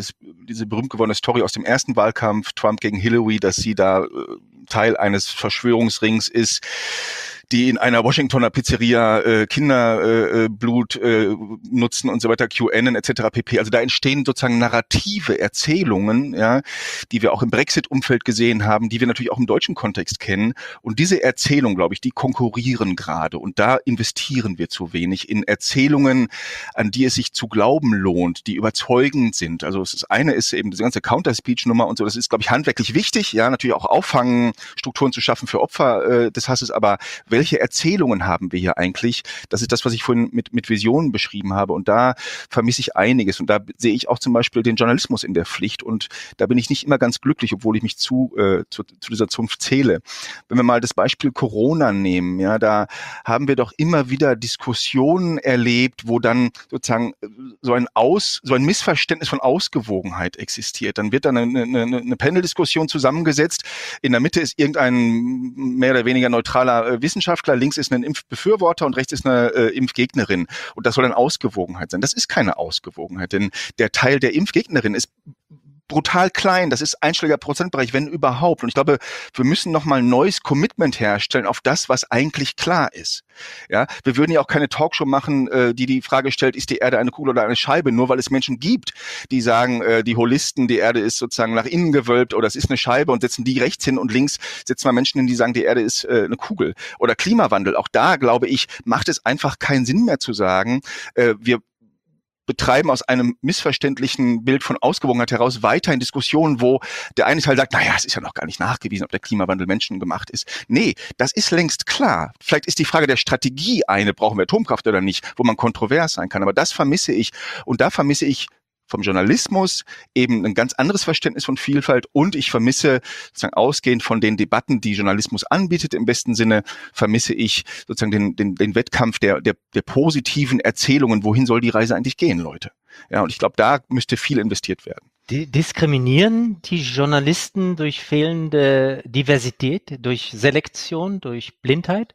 Story aus dem ersten Wahlkampf, Trump gegen Hillary, dass sie da Teil eines Verschwörungsrings ist, die in einer Washingtoner Pizzeria Kinderblut nutzen und so weiter, QAnon etc. pp. Also da entstehen sozusagen narrative Erzählungen, ja, die wir auch im Brexit-Umfeld gesehen haben, die wir natürlich auch im deutschen Kontext kennen. Und diese Erzählungen, glaube ich, die konkurrieren gerade. Und da investieren wir zu wenig in Erzählungen, an die es sich zu glauben lohnt, die überzeugend sind. Also das eine ist eben diese ganze Counter-Speech-Nummer und so. Das ist, glaube ich, handwerklich wichtig. Ja, natürlich auch auffangen, Strukturen zu schaffen für Opfer des Hasses. Aber welche Erzählungen haben wir hier eigentlich? Das ist das, was ich vorhin mit Visionen beschrieben habe. Und da vermisse ich einiges. Und da sehe ich auch zum Beispiel den Journalismus in der Pflicht. Und da bin ich nicht immer ganz glücklich, obwohl ich mich zu dieser Zunft zähle. Wenn wir mal das Beispiel Corona nehmen, ja, da haben wir doch immer wieder Diskussionen erlebt, wo dann sozusagen so ein Missverständnis von Ausgewogenheit existiert. Dann wird dann eine Panel-Diskussion zusammengesetzt. In der Mitte ist irgendein mehr oder weniger neutraler Wissenschaftler, links ist ein Impfbefürworter und rechts ist eine Impfgegnerin. Und das soll dann Ausgewogenheit sein. Das ist keine Ausgewogenheit, denn der Teil der Impfgegnerin ist brutal klein. Das ist einstelliger Prozentbereich, wenn überhaupt. Und ich glaube, wir müssen nochmal ein neues Commitment herstellen auf das, was eigentlich klar ist. Ja, wir würden ja auch keine Talkshow machen, die Frage stellt, ist die Erde eine Kugel oder eine Scheibe? Nur weil es Menschen gibt, die sagen, die Holisten, die Erde ist sozusagen nach innen gewölbt oder es ist eine Scheibe und setzen die rechts hin und links setzen wir Menschen hin, die sagen, die Erde ist eine Kugel. Oder Klimawandel. Auch da, glaube ich, macht es einfach keinen Sinn mehr zu sagen, wir betreiben aus einem missverständlichen Bild von Ausgewogenheit heraus weiter in Diskussionen, wo der eine Teil sagt, naja, es ist ja noch gar nicht nachgewiesen, ob der Klimawandel menschengemacht ist. Nee, das ist längst klar. Vielleicht ist die Frage der Strategie brauchen wir Atomkraft oder nicht, wo man kontrovers sein kann. Aber das vermisse ich. Und da vermisse ich vom Journalismus eben ein ganz anderes Verständnis von Vielfalt und ich vermisse, sozusagen ausgehend von den Debatten, die Journalismus anbietet, im besten Sinne, vermisse ich sozusagen den Wettkampf der positiven Erzählungen. Wohin soll die Reise eigentlich gehen, Leute? Ja, und ich glaube, da müsste viel investiert werden. Diskriminieren die Journalisten durch fehlende Diversität, durch Selektion, durch Blindheit?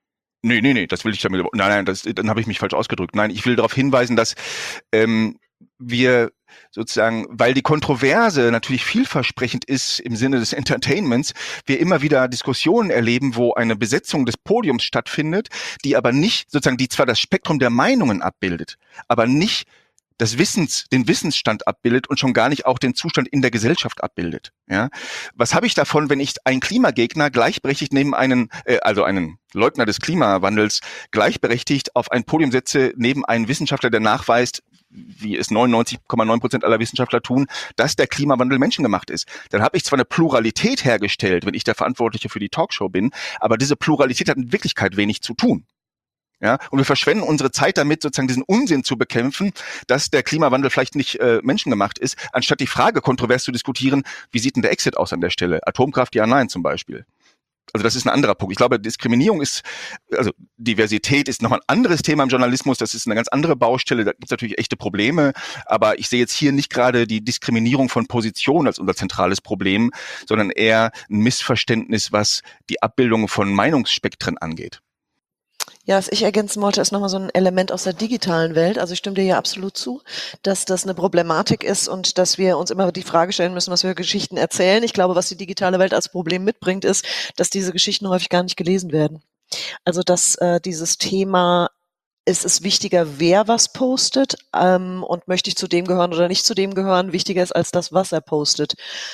Nee, das will ich damit. Nein, dann habe ich mich falsch ausgedrückt. Nein, ich will darauf hinweisen, dass wir sozusagen, weil die Kontroverse natürlich vielversprechend ist im Sinne des Entertainments, wir immer wieder Diskussionen erleben, wo eine Besetzung des Podiums stattfindet, die aber nicht, sozusagen, die zwar das Spektrum der Meinungen abbildet, aber nicht den Wissensstand abbildet und schon gar nicht auch den Zustand in der Gesellschaft abbildet. Ja? Was habe ich davon, wenn ich einen Klimagegner gleichberechtigt neben einen Leugner des Klimawandels gleichberechtigt auf ein Podium setze, neben einen Wissenschaftler, der nachweist, wie es 99,9% aller Wissenschaftler tun, dass der Klimawandel menschengemacht ist. Dann habe ich zwar eine Pluralität hergestellt, wenn ich der Verantwortliche für die Talkshow bin, aber diese Pluralität hat in Wirklichkeit wenig zu tun. Ja, und wir verschwenden unsere Zeit damit, sozusagen diesen Unsinn zu bekämpfen, dass der Klimawandel vielleicht nicht menschengemacht ist, anstatt die Frage kontrovers zu diskutieren, wie sieht denn der Exit aus an der Stelle? Atomkraft, ja, nein zum Beispiel. Also das ist ein anderer Punkt. Ich glaube, Diversität ist nochmal ein anderes Thema im Journalismus, das ist eine ganz andere Baustelle, da gibt es natürlich echte Probleme, aber ich sehe jetzt hier nicht gerade die Diskriminierung von Positionen als unser zentrales Problem, sondern eher ein Missverständnis, was die Abbildung von Meinungsspektren angeht. Ja, was ich ergänzen wollte, ist nochmal so ein Element aus der digitalen Welt. Also ich stimme dir ja absolut zu, dass das eine Problematik ist und dass wir uns immer die Frage stellen müssen, was wir für Geschichten erzählen. Ich glaube, was die digitale Welt als Problem mitbringt, ist, dass diese Geschichten häufig gar nicht gelesen werden. Also dass dieses Thema, es ist wichtiger, wer was postet, und möchte ich zu dem gehören oder nicht zu dem gehören, wichtiger ist als das, was er postet.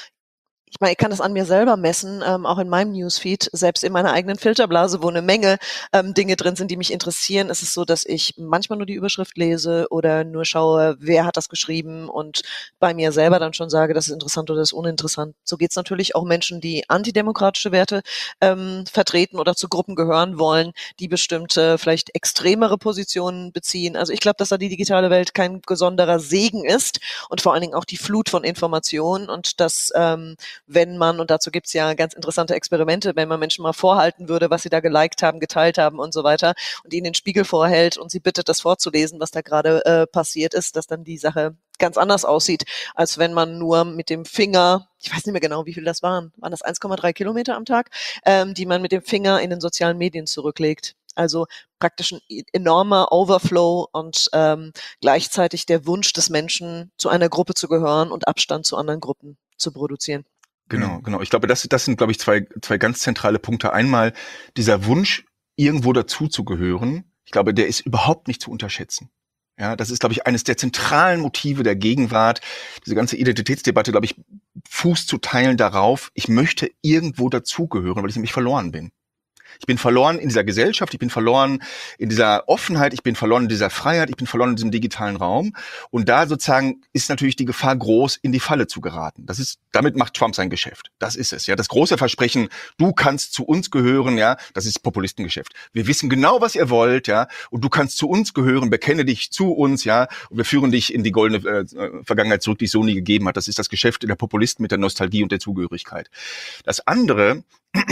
Ich meine, ich kann das an mir selber messen, auch in meinem Newsfeed, selbst in meiner eigenen Filterblase, wo eine Menge Dinge drin sind, die mich interessieren. Ist es so, dass ich manchmal nur die Überschrift lese oder nur schaue, wer hat das geschrieben und bei mir selber dann schon sage, das ist interessant oder das ist uninteressant. So geht es natürlich auch Menschen, die antidemokratische Werte vertreten oder zu Gruppen gehören wollen, die bestimmte, vielleicht extremere Positionen beziehen. Also ich glaube, dass da die digitale Welt kein besonderer Segen ist und vor allen Dingen auch die Flut von Informationen und dass wenn man, und dazu gibt's ja ganz interessante Experimente, wenn man Menschen mal vorhalten würde, was sie da geliked haben, geteilt haben und so weiter und ihnen den Spiegel vorhält und sie bittet, das vorzulesen, was da gerade passiert ist, dass dann die Sache ganz anders aussieht, als wenn man nur mit dem Finger, ich weiß nicht mehr genau, wie viel das waren das 1,3 Kilometer am Tag, die man mit dem Finger in den sozialen Medien zurücklegt. Also praktisch ein enormer Overflow und gleichzeitig der Wunsch des Menschen, zu einer Gruppe zu gehören und Abstand zu anderen Gruppen zu produzieren. Genau. Ich glaube, das sind, glaube ich, zwei ganz zentrale Punkte. Einmal dieser Wunsch, irgendwo dazu zu gehören. Ich glaube, der ist überhaupt nicht zu unterschätzen. Ja, das ist, glaube ich, eines der zentralen Motive der Gegenwart. Diese ganze Identitätsdebatte, glaube ich, fußt zu teilen darauf, ich möchte irgendwo dazugehören, weil ich nämlich verloren bin. Ich bin verloren in dieser Gesellschaft, ich bin verloren in dieser Offenheit, ich bin verloren in dieser Freiheit, ich bin verloren in diesem digitalen Raum. Und da sozusagen ist natürlich die Gefahr groß, in die Falle zu geraten. Damit macht Trump sein Geschäft. Das ist es, ja. Das große Versprechen, du kannst zu uns gehören, ja, das ist Populistengeschäft. Wir wissen genau, was ihr wollt, ja, und du kannst zu uns gehören, bekenne dich zu uns, ja, und wir führen dich in die goldene Vergangenheit zurück, die es so nie gegeben hat. Das ist das Geschäft der Populisten mit der Nostalgie und der Zugehörigkeit. Das andere,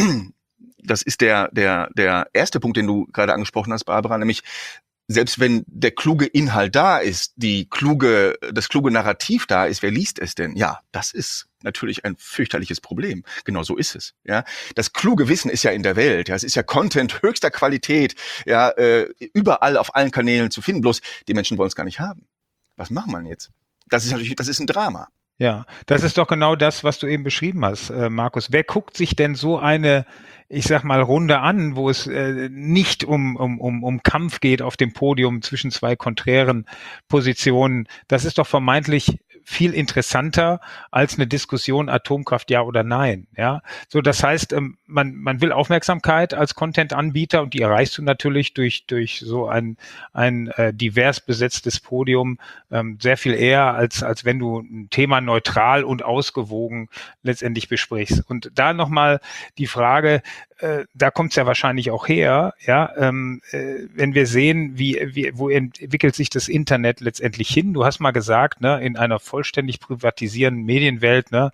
das ist der erste Punkt, den du gerade angesprochen hast, Barbara, nämlich selbst wenn der kluge Inhalt da ist, das kluge Narrativ da ist, wer liest es denn? Ja, das ist natürlich ein fürchterliches Problem. Genau so ist es. Ja, das kluge Wissen ist ja in der Welt. Ja, es ist ja Content höchster Qualität. Ja, überall auf allen Kanälen zu finden. Bloß die Menschen wollen es gar nicht haben. Was macht man jetzt? Das ist ein Drama. Ja, das ist doch genau das, was du eben beschrieben hast, Markus. Wer guckt sich denn so eine, ich sag mal, Runde an, wo es nicht um Kampf geht auf dem Podium zwischen zwei konträren Positionen? Das ist doch vermeintlich viel interessanter als eine Diskussion Atomkraft ja oder nein. Ja, so das heißt, man will Aufmerksamkeit als Content-Anbieter und die erreichst du natürlich durch so ein divers besetztes Podium sehr viel eher als wenn du ein Thema neutral und ausgewogen letztendlich besprichst. Und da nochmal die Frage, da kommt es ja wahrscheinlich auch her, ja, wenn wir sehen, wo entwickelt sich das Internet letztendlich hin. Du hast mal gesagt, ne, in einer vollständig privatisierenden Medienwelt, ne,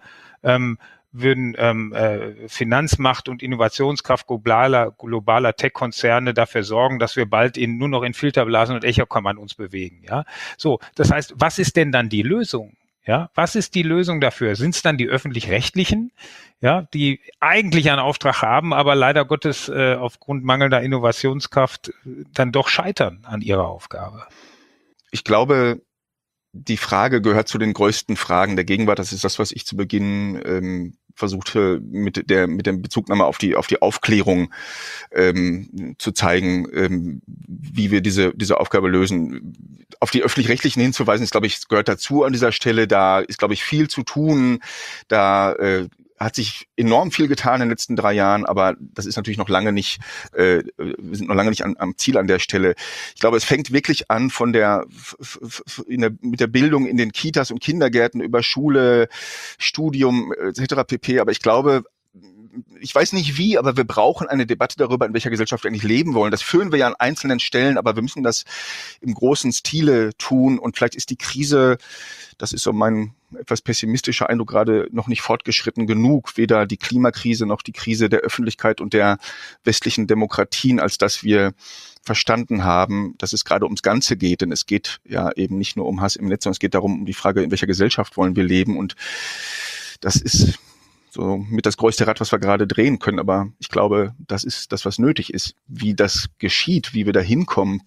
würden Finanzmacht und Innovationskraft globaler Tech-Konzerne dafür sorgen, dass wir bald nur noch in Filterblasen und Echokammern uns bewegen. Ja, so, das heißt, was ist denn dann die Lösung? Ja, was ist die Lösung dafür? Sind es dann die Öffentlich-Rechtlichen, ja, die eigentlich einen Auftrag haben, aber leider Gottes aufgrund mangelnder Innovationskraft dann doch scheitern an ihrer Aufgabe? Ich glaube, die Frage gehört zu den größten Fragen der Gegenwart. Das ist das, was ich zu Beginn versuchte mit der Bezugnahme auf die Aufklärung zu zeigen, wie wir diese Aufgabe lösen. Auf die Öffentlich-Rechtlichen hinzuweisen, ist, glaube ich, gehört dazu an dieser Stelle. Da ist, glaube ich, viel zu tun. Da hat sich enorm viel getan in den letzten 3 Jahren, aber das ist natürlich noch lange nicht, wir sind noch lange nicht am Ziel an der Stelle. Ich glaube, es fängt wirklich an mit der Bildung in den Kitas und Kindergärten über Schule, Studium etc. pp. Aber ich glaube, ich weiß nicht wie, aber wir brauchen eine Debatte darüber, in welcher Gesellschaft wir eigentlich leben wollen. Das führen wir ja an einzelnen Stellen, aber wir müssen das im großen Stile tun. Und vielleicht ist die Krise, das ist so mein etwas pessimistischer Eindruck, gerade noch nicht fortgeschritten genug. Weder die Klimakrise noch die Krise der Öffentlichkeit und der westlichen Demokratien, als dass wir verstanden haben, dass es gerade ums Ganze geht. Denn es geht ja eben nicht nur um Hass im Netz, sondern es geht darum, um die Frage, in welcher Gesellschaft wollen wir leben. Und das ist so mit das größte Rad, was wir gerade drehen können. Aber ich glaube, das ist das, was nötig ist. Wie das geschieht, wie wir da hinkommen.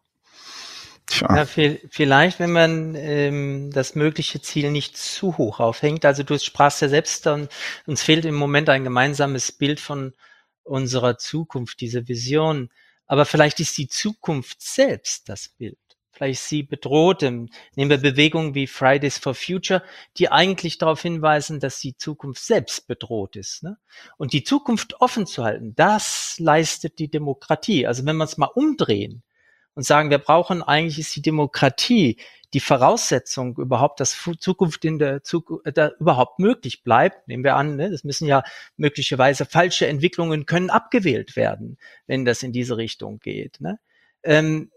Tja. Ja, vielleicht, wenn man das mögliche Ziel nicht zu hoch aufhängt. Also du sprachst ja selbst, uns fehlt im Moment ein gemeinsames Bild von unserer Zukunft, diese Vision. Aber vielleicht ist die Zukunft selbst das Bild. Vielleicht ist sie bedroht. Nehmen wir Bewegungen wie Fridays for Future, die eigentlich darauf hinweisen, dass die Zukunft selbst bedroht ist. Ne? Und die Zukunft offen zu halten, das leistet die Demokratie. Also wenn wir es mal umdrehen und sagen, wir brauchen eigentlich, ist die Demokratie die Voraussetzung überhaupt, dass Zukunft in der Zukunft überhaupt möglich bleibt. Nehmen wir an, ne, das müssen ja möglicherweise falsche Entwicklungen können abgewählt werden, wenn das in diese Richtung geht. Ne? Wenn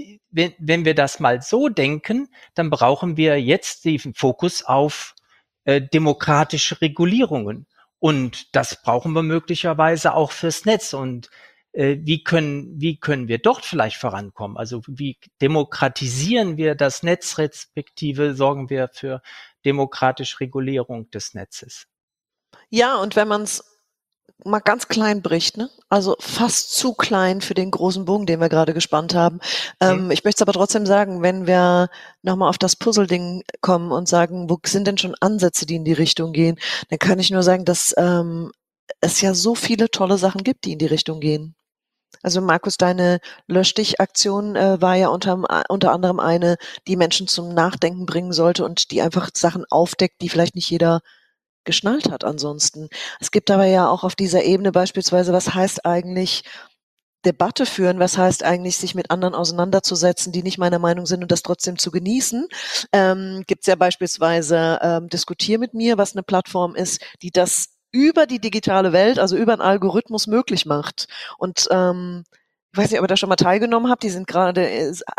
wir das mal so denken, dann brauchen wir jetzt den Fokus auf demokratische Regulierungen. Und das brauchen wir möglicherweise auch fürs Netz. Und wie können wir dort vielleicht vorankommen? Also wie demokratisieren wir das Netz, respektive sorgen wir für demokratische Regulierung des Netzes? Ja, und wenn man es mal ganz klein bricht, ne? Also fast zu klein für den großen Bogen, den wir gerade gespannt haben. Ich möchte es aber trotzdem sagen, wenn wir nochmal auf das Puzzle-Ding kommen und sagen, wo sind denn schon Ansätze, die in die Richtung gehen, dann kann ich nur sagen, dass es ja so viele tolle Sachen gibt, die in die Richtung gehen. Also Markus, deine Löschdich-Aktion war ja unter anderem eine, die Menschen zum Nachdenken bringen sollte und die einfach Sachen aufdeckt, die vielleicht nicht jeder geschnallt hat ansonsten. Es gibt aber ja auch auf dieser Ebene beispielsweise, was heißt eigentlich Debatte führen, was heißt eigentlich sich mit anderen auseinanderzusetzen, die nicht meiner Meinung sind und das trotzdem zu genießen. Gibt es ja beispielsweise Diskutier mit mir, was eine Plattform ist, die das über die digitale Welt, also über einen Algorithmus möglich macht. Und ich weiß nicht, ob ihr da schon mal teilgenommen habt, die sind gerade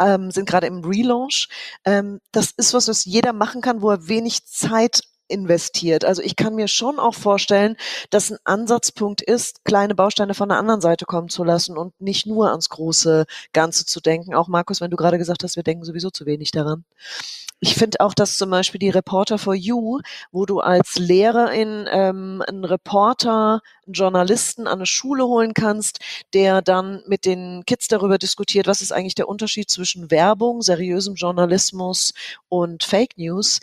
im Relaunch. Das ist was jeder machen kann, wo er wenig Zeit investiert. Also ich kann mir schon auch vorstellen, dass ein Ansatzpunkt ist, kleine Bausteine von der anderen Seite kommen zu lassen und nicht nur ans große Ganze zu denken. Auch Markus, wenn du gerade gesagt hast, wir denken sowieso zu wenig daran. Ich finde auch, dass zum Beispiel die Reporter for You, wo du als Lehrerin einen Reporter, einen Journalisten an eine Schule holen kannst, der dann mit den Kids darüber diskutiert, was ist eigentlich der Unterschied zwischen Werbung, seriösem Journalismus und Fake News.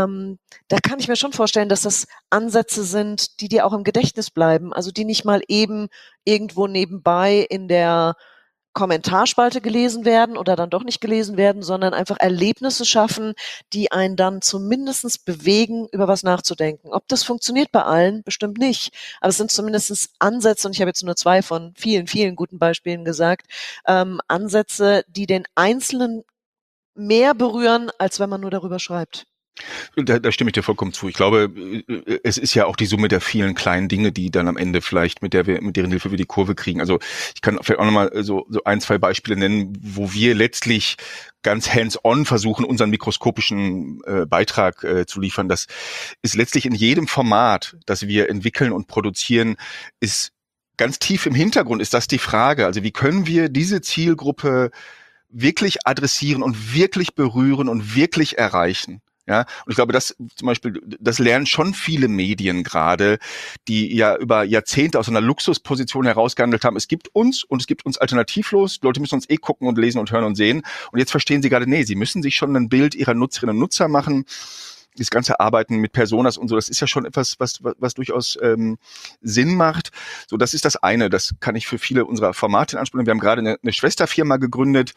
Da kann ich mir schon vorstellen, dass das Ansätze sind, die dir auch im Gedächtnis bleiben, also die nicht mal eben irgendwo nebenbei in der Kommentarspalte gelesen werden oder dann doch nicht gelesen werden, sondern einfach Erlebnisse schaffen, die einen dann zumindest bewegen, über was nachzudenken. Ob das funktioniert bei allen, bestimmt nicht. Aber es sind zumindest Ansätze, und ich habe jetzt nur 2 von vielen, vielen guten Beispielen gesagt, Ansätze, die den Einzelnen mehr berühren, als wenn man nur darüber schreibt. Da stimme ich dir vollkommen zu. Ich glaube, es ist ja auch die Summe der vielen kleinen Dinge, die dann am Ende vielleicht mit deren Hilfe wir die Kurve kriegen. Also ich kann vielleicht auch nochmal so 1, 2 Beispiele nennen, wo wir letztlich ganz hands-on versuchen, unseren mikroskopischen Beitrag zu liefern. Das ist letztlich in jedem Format, das wir entwickeln und produzieren, ist ganz tief im Hintergrund ist das die Frage. Also wie können wir diese Zielgruppe wirklich adressieren und wirklich berühren und wirklich erreichen? Ja, und ich glaube, das zum Beispiel, das lernen schon viele Medien gerade, die ja über Jahrzehnte aus einer Luxusposition herausgehandelt haben. Es gibt uns und es gibt uns alternativlos. Die Leute müssen uns gucken und lesen und hören und sehen. Und jetzt verstehen sie gerade, nee, sie müssen sich schon ein Bild ihrer Nutzerinnen und Nutzer machen. Das ganze Arbeiten mit Personas und so, das ist ja schon etwas, was durchaus Sinn macht. So, das ist das eine. Das kann ich für viele unserer Formate in Anspruch nehmen. Wir haben gerade eine Schwesterfirma gegründet,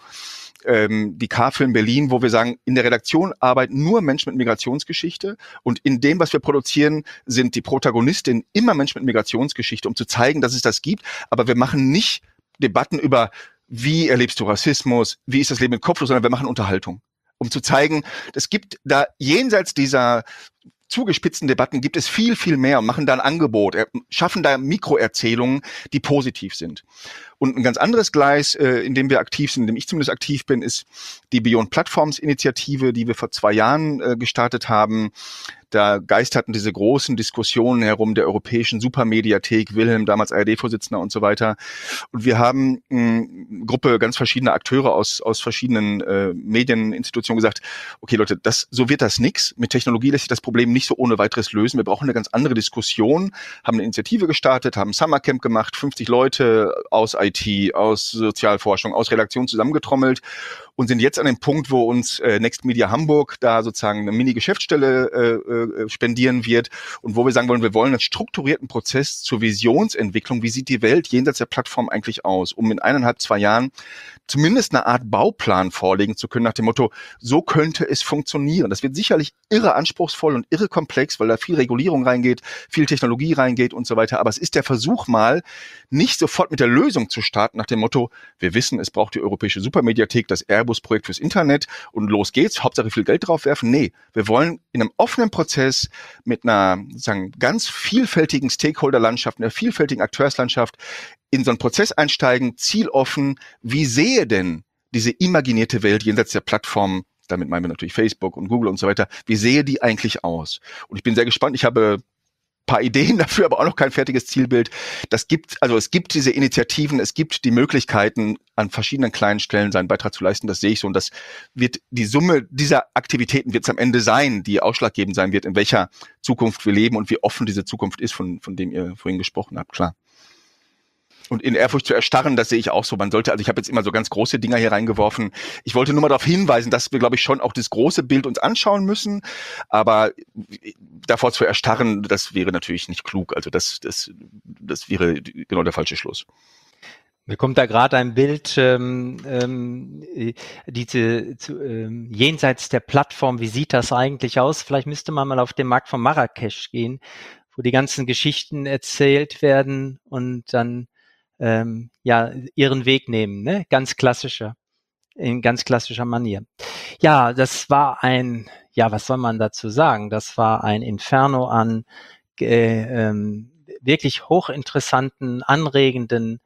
die K-Film Berlin, wo wir sagen, in der Redaktion arbeiten nur Menschen mit Migrationsgeschichte und in dem, was wir produzieren, sind die Protagonistinnen immer Menschen mit Migrationsgeschichte, um zu zeigen, dass es das gibt. Aber wir machen nicht Debatten über, wie erlebst du Rassismus, wie ist das Leben mit Kopflos, sondern wir machen Unterhaltung, um zu zeigen, es gibt da jenseits dieser zugespitzten Debatten gibt es viel, viel mehr und machen da ein Angebot, schaffen da Mikroerzählungen, die positiv sind. Und ein ganz anderes Gleis, in dem wir aktiv sind, in dem ich zumindest aktiv bin, ist die Beyond Platforms Initiative, die wir vor 2 Jahren gestartet haben. Da geisterten diese großen Diskussionen herum der europäischen Supermediathek, Wilhelm, damals ARD-Vorsitzender und so weiter. Und wir haben eine Gruppe ganz verschiedener Akteure aus verschiedenen Medieninstitutionen gesagt, okay Leute, so wird das nix. Mit Technologie lässt sich das Problem nicht so ohne weiteres lösen. Wir brauchen eine ganz andere Diskussion, haben eine Initiative gestartet, haben ein Summercamp gemacht, 50 Leute aus IT, aus Sozialforschung, aus Redaktion zusammengetrommelt und sind jetzt an dem Punkt, wo uns Next Media Hamburg da sozusagen eine Mini-Geschäftsstelle spendieren wird und wo wir sagen wollen, wir wollen einen strukturierten Prozess zur Visionsentwicklung. Wie sieht die Welt jenseits der Plattform eigentlich aus? Um in 1,5, 2 Jahren zumindest eine Art Bauplan vorlegen zu können nach dem Motto, so könnte es funktionieren. Das wird sicherlich irre anspruchsvoll und irre komplex, weil da viel Regulierung reingeht, viel Technologie reingeht und so weiter. Aber es ist der Versuch mal, nicht sofort mit der Lösung zu starten nach dem Motto, wir wissen, es braucht die europäische Supermediathek, das Airbus-Projekt fürs Internet und los geht's, Hauptsache viel Geld drauf werfen. Nee, wir wollen in einem offenen Prozess mit einer sozusagen ganz vielfältigen Stakeholder-Landschaft, einer vielfältigen Akteurslandschaft in so einen Prozess einsteigen, zieloffen, wie sehe denn diese imaginierte Welt jenseits der Plattform, damit meinen wir natürlich Facebook und Google und so weiter, wie sehe die eigentlich aus? Und ich bin sehr gespannt, ich habe paar Ideen dafür, aber auch noch kein fertiges Zielbild. Es gibt diese Initiativen, es gibt die Möglichkeiten, an verschiedenen kleinen Stellen seinen Beitrag zu leisten, das sehe ich so. Und das wird die Summe dieser Aktivitäten wird es am Ende sein, die ausschlaggebend sein wird, in welcher Zukunft wir leben und wie offen diese Zukunft ist, von dem ihr vorhin gesprochen habt, klar. Und in Ehrfurcht zu erstarren, das sehe ich auch so. Ich habe jetzt immer so ganz große Dinger hier reingeworfen. Ich wollte nur mal darauf hinweisen, dass wir, glaube ich, schon auch das große Bild uns anschauen müssen. Aber davor zu erstarren, das wäre natürlich nicht klug. Also das wäre genau der falsche Schluss. Mir kommt da gerade ein Bild, jenseits der Plattform, wie sieht das eigentlich aus? Vielleicht müsste man mal auf den Markt von Marrakesch gehen, wo die ganzen Geschichten erzählt werden und dann ihren Weg nehmen, ne? In ganz klassischer Manier. Ja, das war was soll man dazu sagen? Das war ein Inferno an wirklich hochinteressanten, anregenden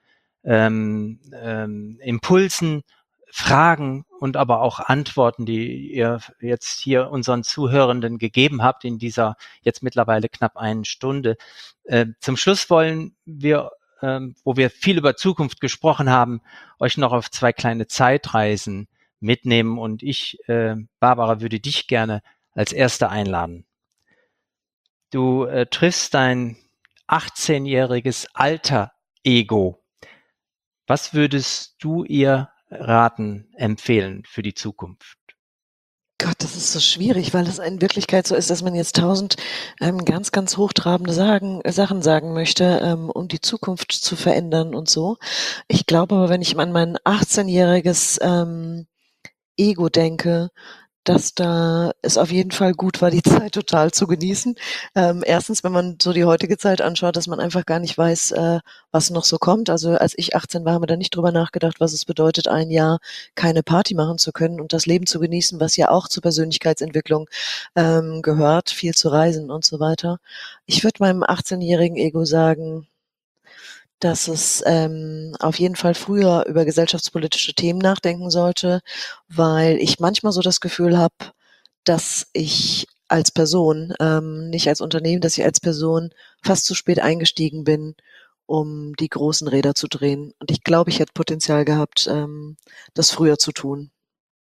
Impulsen, Fragen und aber auch Antworten, die ihr jetzt hier unseren Zuhörenden gegeben habt in dieser jetzt mittlerweile knapp 1 Stunde. Zum Schluss wollen wir, wo wir viel über Zukunft gesprochen haben, euch noch auf 2 kleine Zeitreisen mitnehmen und ich, Barbara, würde dich gerne als Erste einladen. Du triffst dein 18-jähriges Alter-Ego. Was würdest du ihr raten, empfehlen für die Zukunft? Gott, das ist so schwierig, weil es in Wirklichkeit so ist, dass man jetzt 1000 ganz, ganz hochtrabende Sachen sagen möchte, um die Zukunft zu verändern und so. Ich glaube aber, wenn ich an mein 18-jähriges Ego denke, dass da es auf jeden Fall gut war, die Zeit total zu genießen. Erstens, wenn man so die heutige Zeit anschaut, dass man einfach gar nicht weiß, was noch so kommt. Also als ich 18 war, haben wir da nicht drüber nachgedacht, was es bedeutet, ein Jahr keine Party machen zu können und das Leben zu genießen, was ja auch zur Persönlichkeitsentwicklung gehört, viel zu reisen und so weiter. Ich würde meinem 18-jährigen Ego sagen, dass es auf jeden Fall früher über gesellschaftspolitische Themen nachdenken sollte, weil ich manchmal so das Gefühl habe, dass ich als Person, nicht als Unternehmen, dass ich als Person fast zu spät eingestiegen bin, um die großen Räder zu drehen. Und ich glaube, ich hätte Potenzial gehabt, das früher zu tun.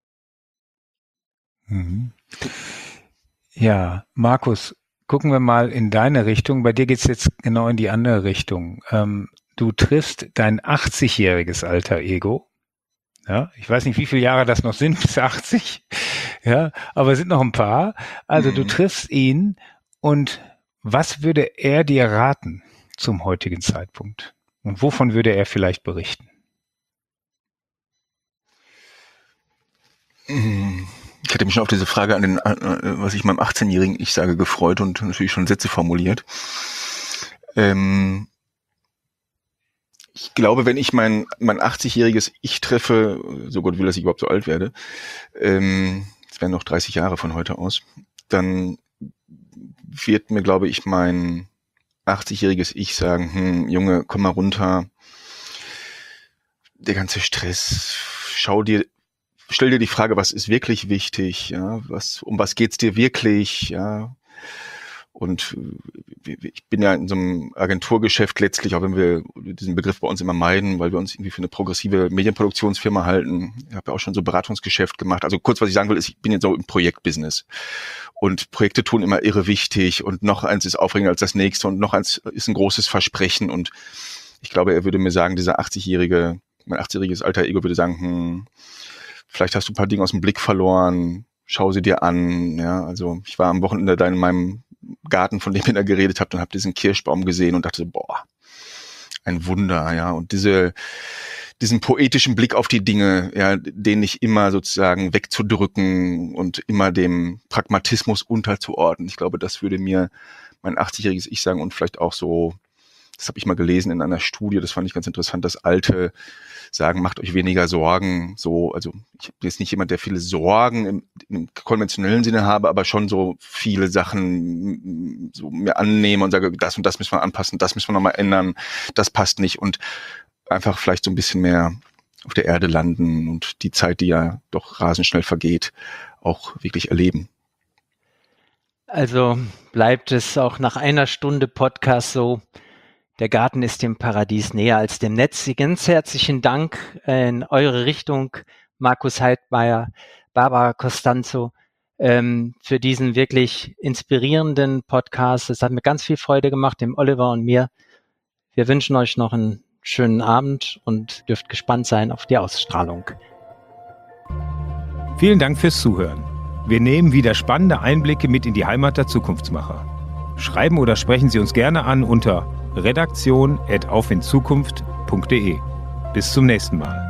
Mhm. Ja, Markus, gucken wir mal in deine Richtung. Bei dir geht's jetzt genau in die andere Richtung. Du triffst dein 80-jähriges Alter-Ego. Ja, ich weiß nicht, wie viele Jahre das noch sind, bis 80. Ja, aber es sind noch ein paar. Also du triffst ihn und was würde er dir raten zum heutigen Zeitpunkt? Und wovon würde er vielleicht berichten? Ich hatte mich schon auf diese Frage was ich meinem 18-jährigen Ich sage, gefreut und natürlich schon Sätze formuliert. Ich glaube, wenn ich mein 80-jähriges Ich treffe, so Gott will, dass ich überhaupt so alt werde, es wären noch 30 Jahre von heute aus, dann wird mir, glaube ich, mein 80-jähriges Ich sagen, Junge, komm mal runter, der ganze Stress, stell dir die Frage, was ist wirklich wichtig, ja, um was geht's dir wirklich, ja. Und ich bin ja in so einem Agenturgeschäft letztlich, auch wenn wir diesen Begriff bei uns immer meiden, weil wir uns irgendwie für eine progressive Medienproduktionsfirma halten. Ich habe ja auch schon so Beratungsgeschäft gemacht. Also kurz, was ich sagen will, ist, ich bin jetzt so im Projektbusiness. Und Projekte tun immer irre wichtig und noch eins ist aufregender als das nächste und noch eins ist ein großes Versprechen. Und ich glaube, er würde mir sagen, mein 80-jähriges alter Ego würde sagen, vielleicht hast du ein paar Dinge aus dem Blick verloren, schau sie dir an. Ja, also ich war am Wochenende da in meinem Garten, von dem ihr da geredet habt, und habe diesen Kirschbaum gesehen und dachte, boah, ein Wunder, ja. Und diesen poetischen Blick auf die Dinge, ja, den nicht immer sozusagen wegzudrücken und immer dem Pragmatismus unterzuordnen. Ich glaube, das würde mir mein 80-jähriges Ich sagen und vielleicht auch so, das habe ich mal gelesen in einer Studie, das fand ich ganz interessant, dass Alte sagen, macht euch weniger Sorgen. So, also ich bin jetzt nicht jemand, der viele Sorgen im konventionellen Sinne habe, aber schon so viele Sachen so mir annehme und sage, das und das müssen wir anpassen, das müssen wir nochmal ändern, das passt nicht, und einfach vielleicht so ein bisschen mehr auf der Erde landen und die Zeit, die ja doch rasend schnell vergeht, auch wirklich erleben. Also bleibt es auch nach einer Stunde Podcast so, der Garten ist dem Paradies näher als dem Netz. Ganz herzlichen Dank in eure Richtung, Markus Heidmeier, Barbara Costanzo, für diesen wirklich inspirierenden Podcast. Es hat mir ganz viel Freude gemacht, dem Oliver und mir. Wir wünschen euch noch einen schönen Abend und dürft gespannt sein auf die Ausstrahlung. Vielen Dank fürs Zuhören. Wir nehmen wieder spannende Einblicke mit in die Heimat der Zukunftsmacher. Schreiben oder sprechen Sie uns gerne an unter redaktion@aufinzukunft.de. Bis zum nächsten Mal.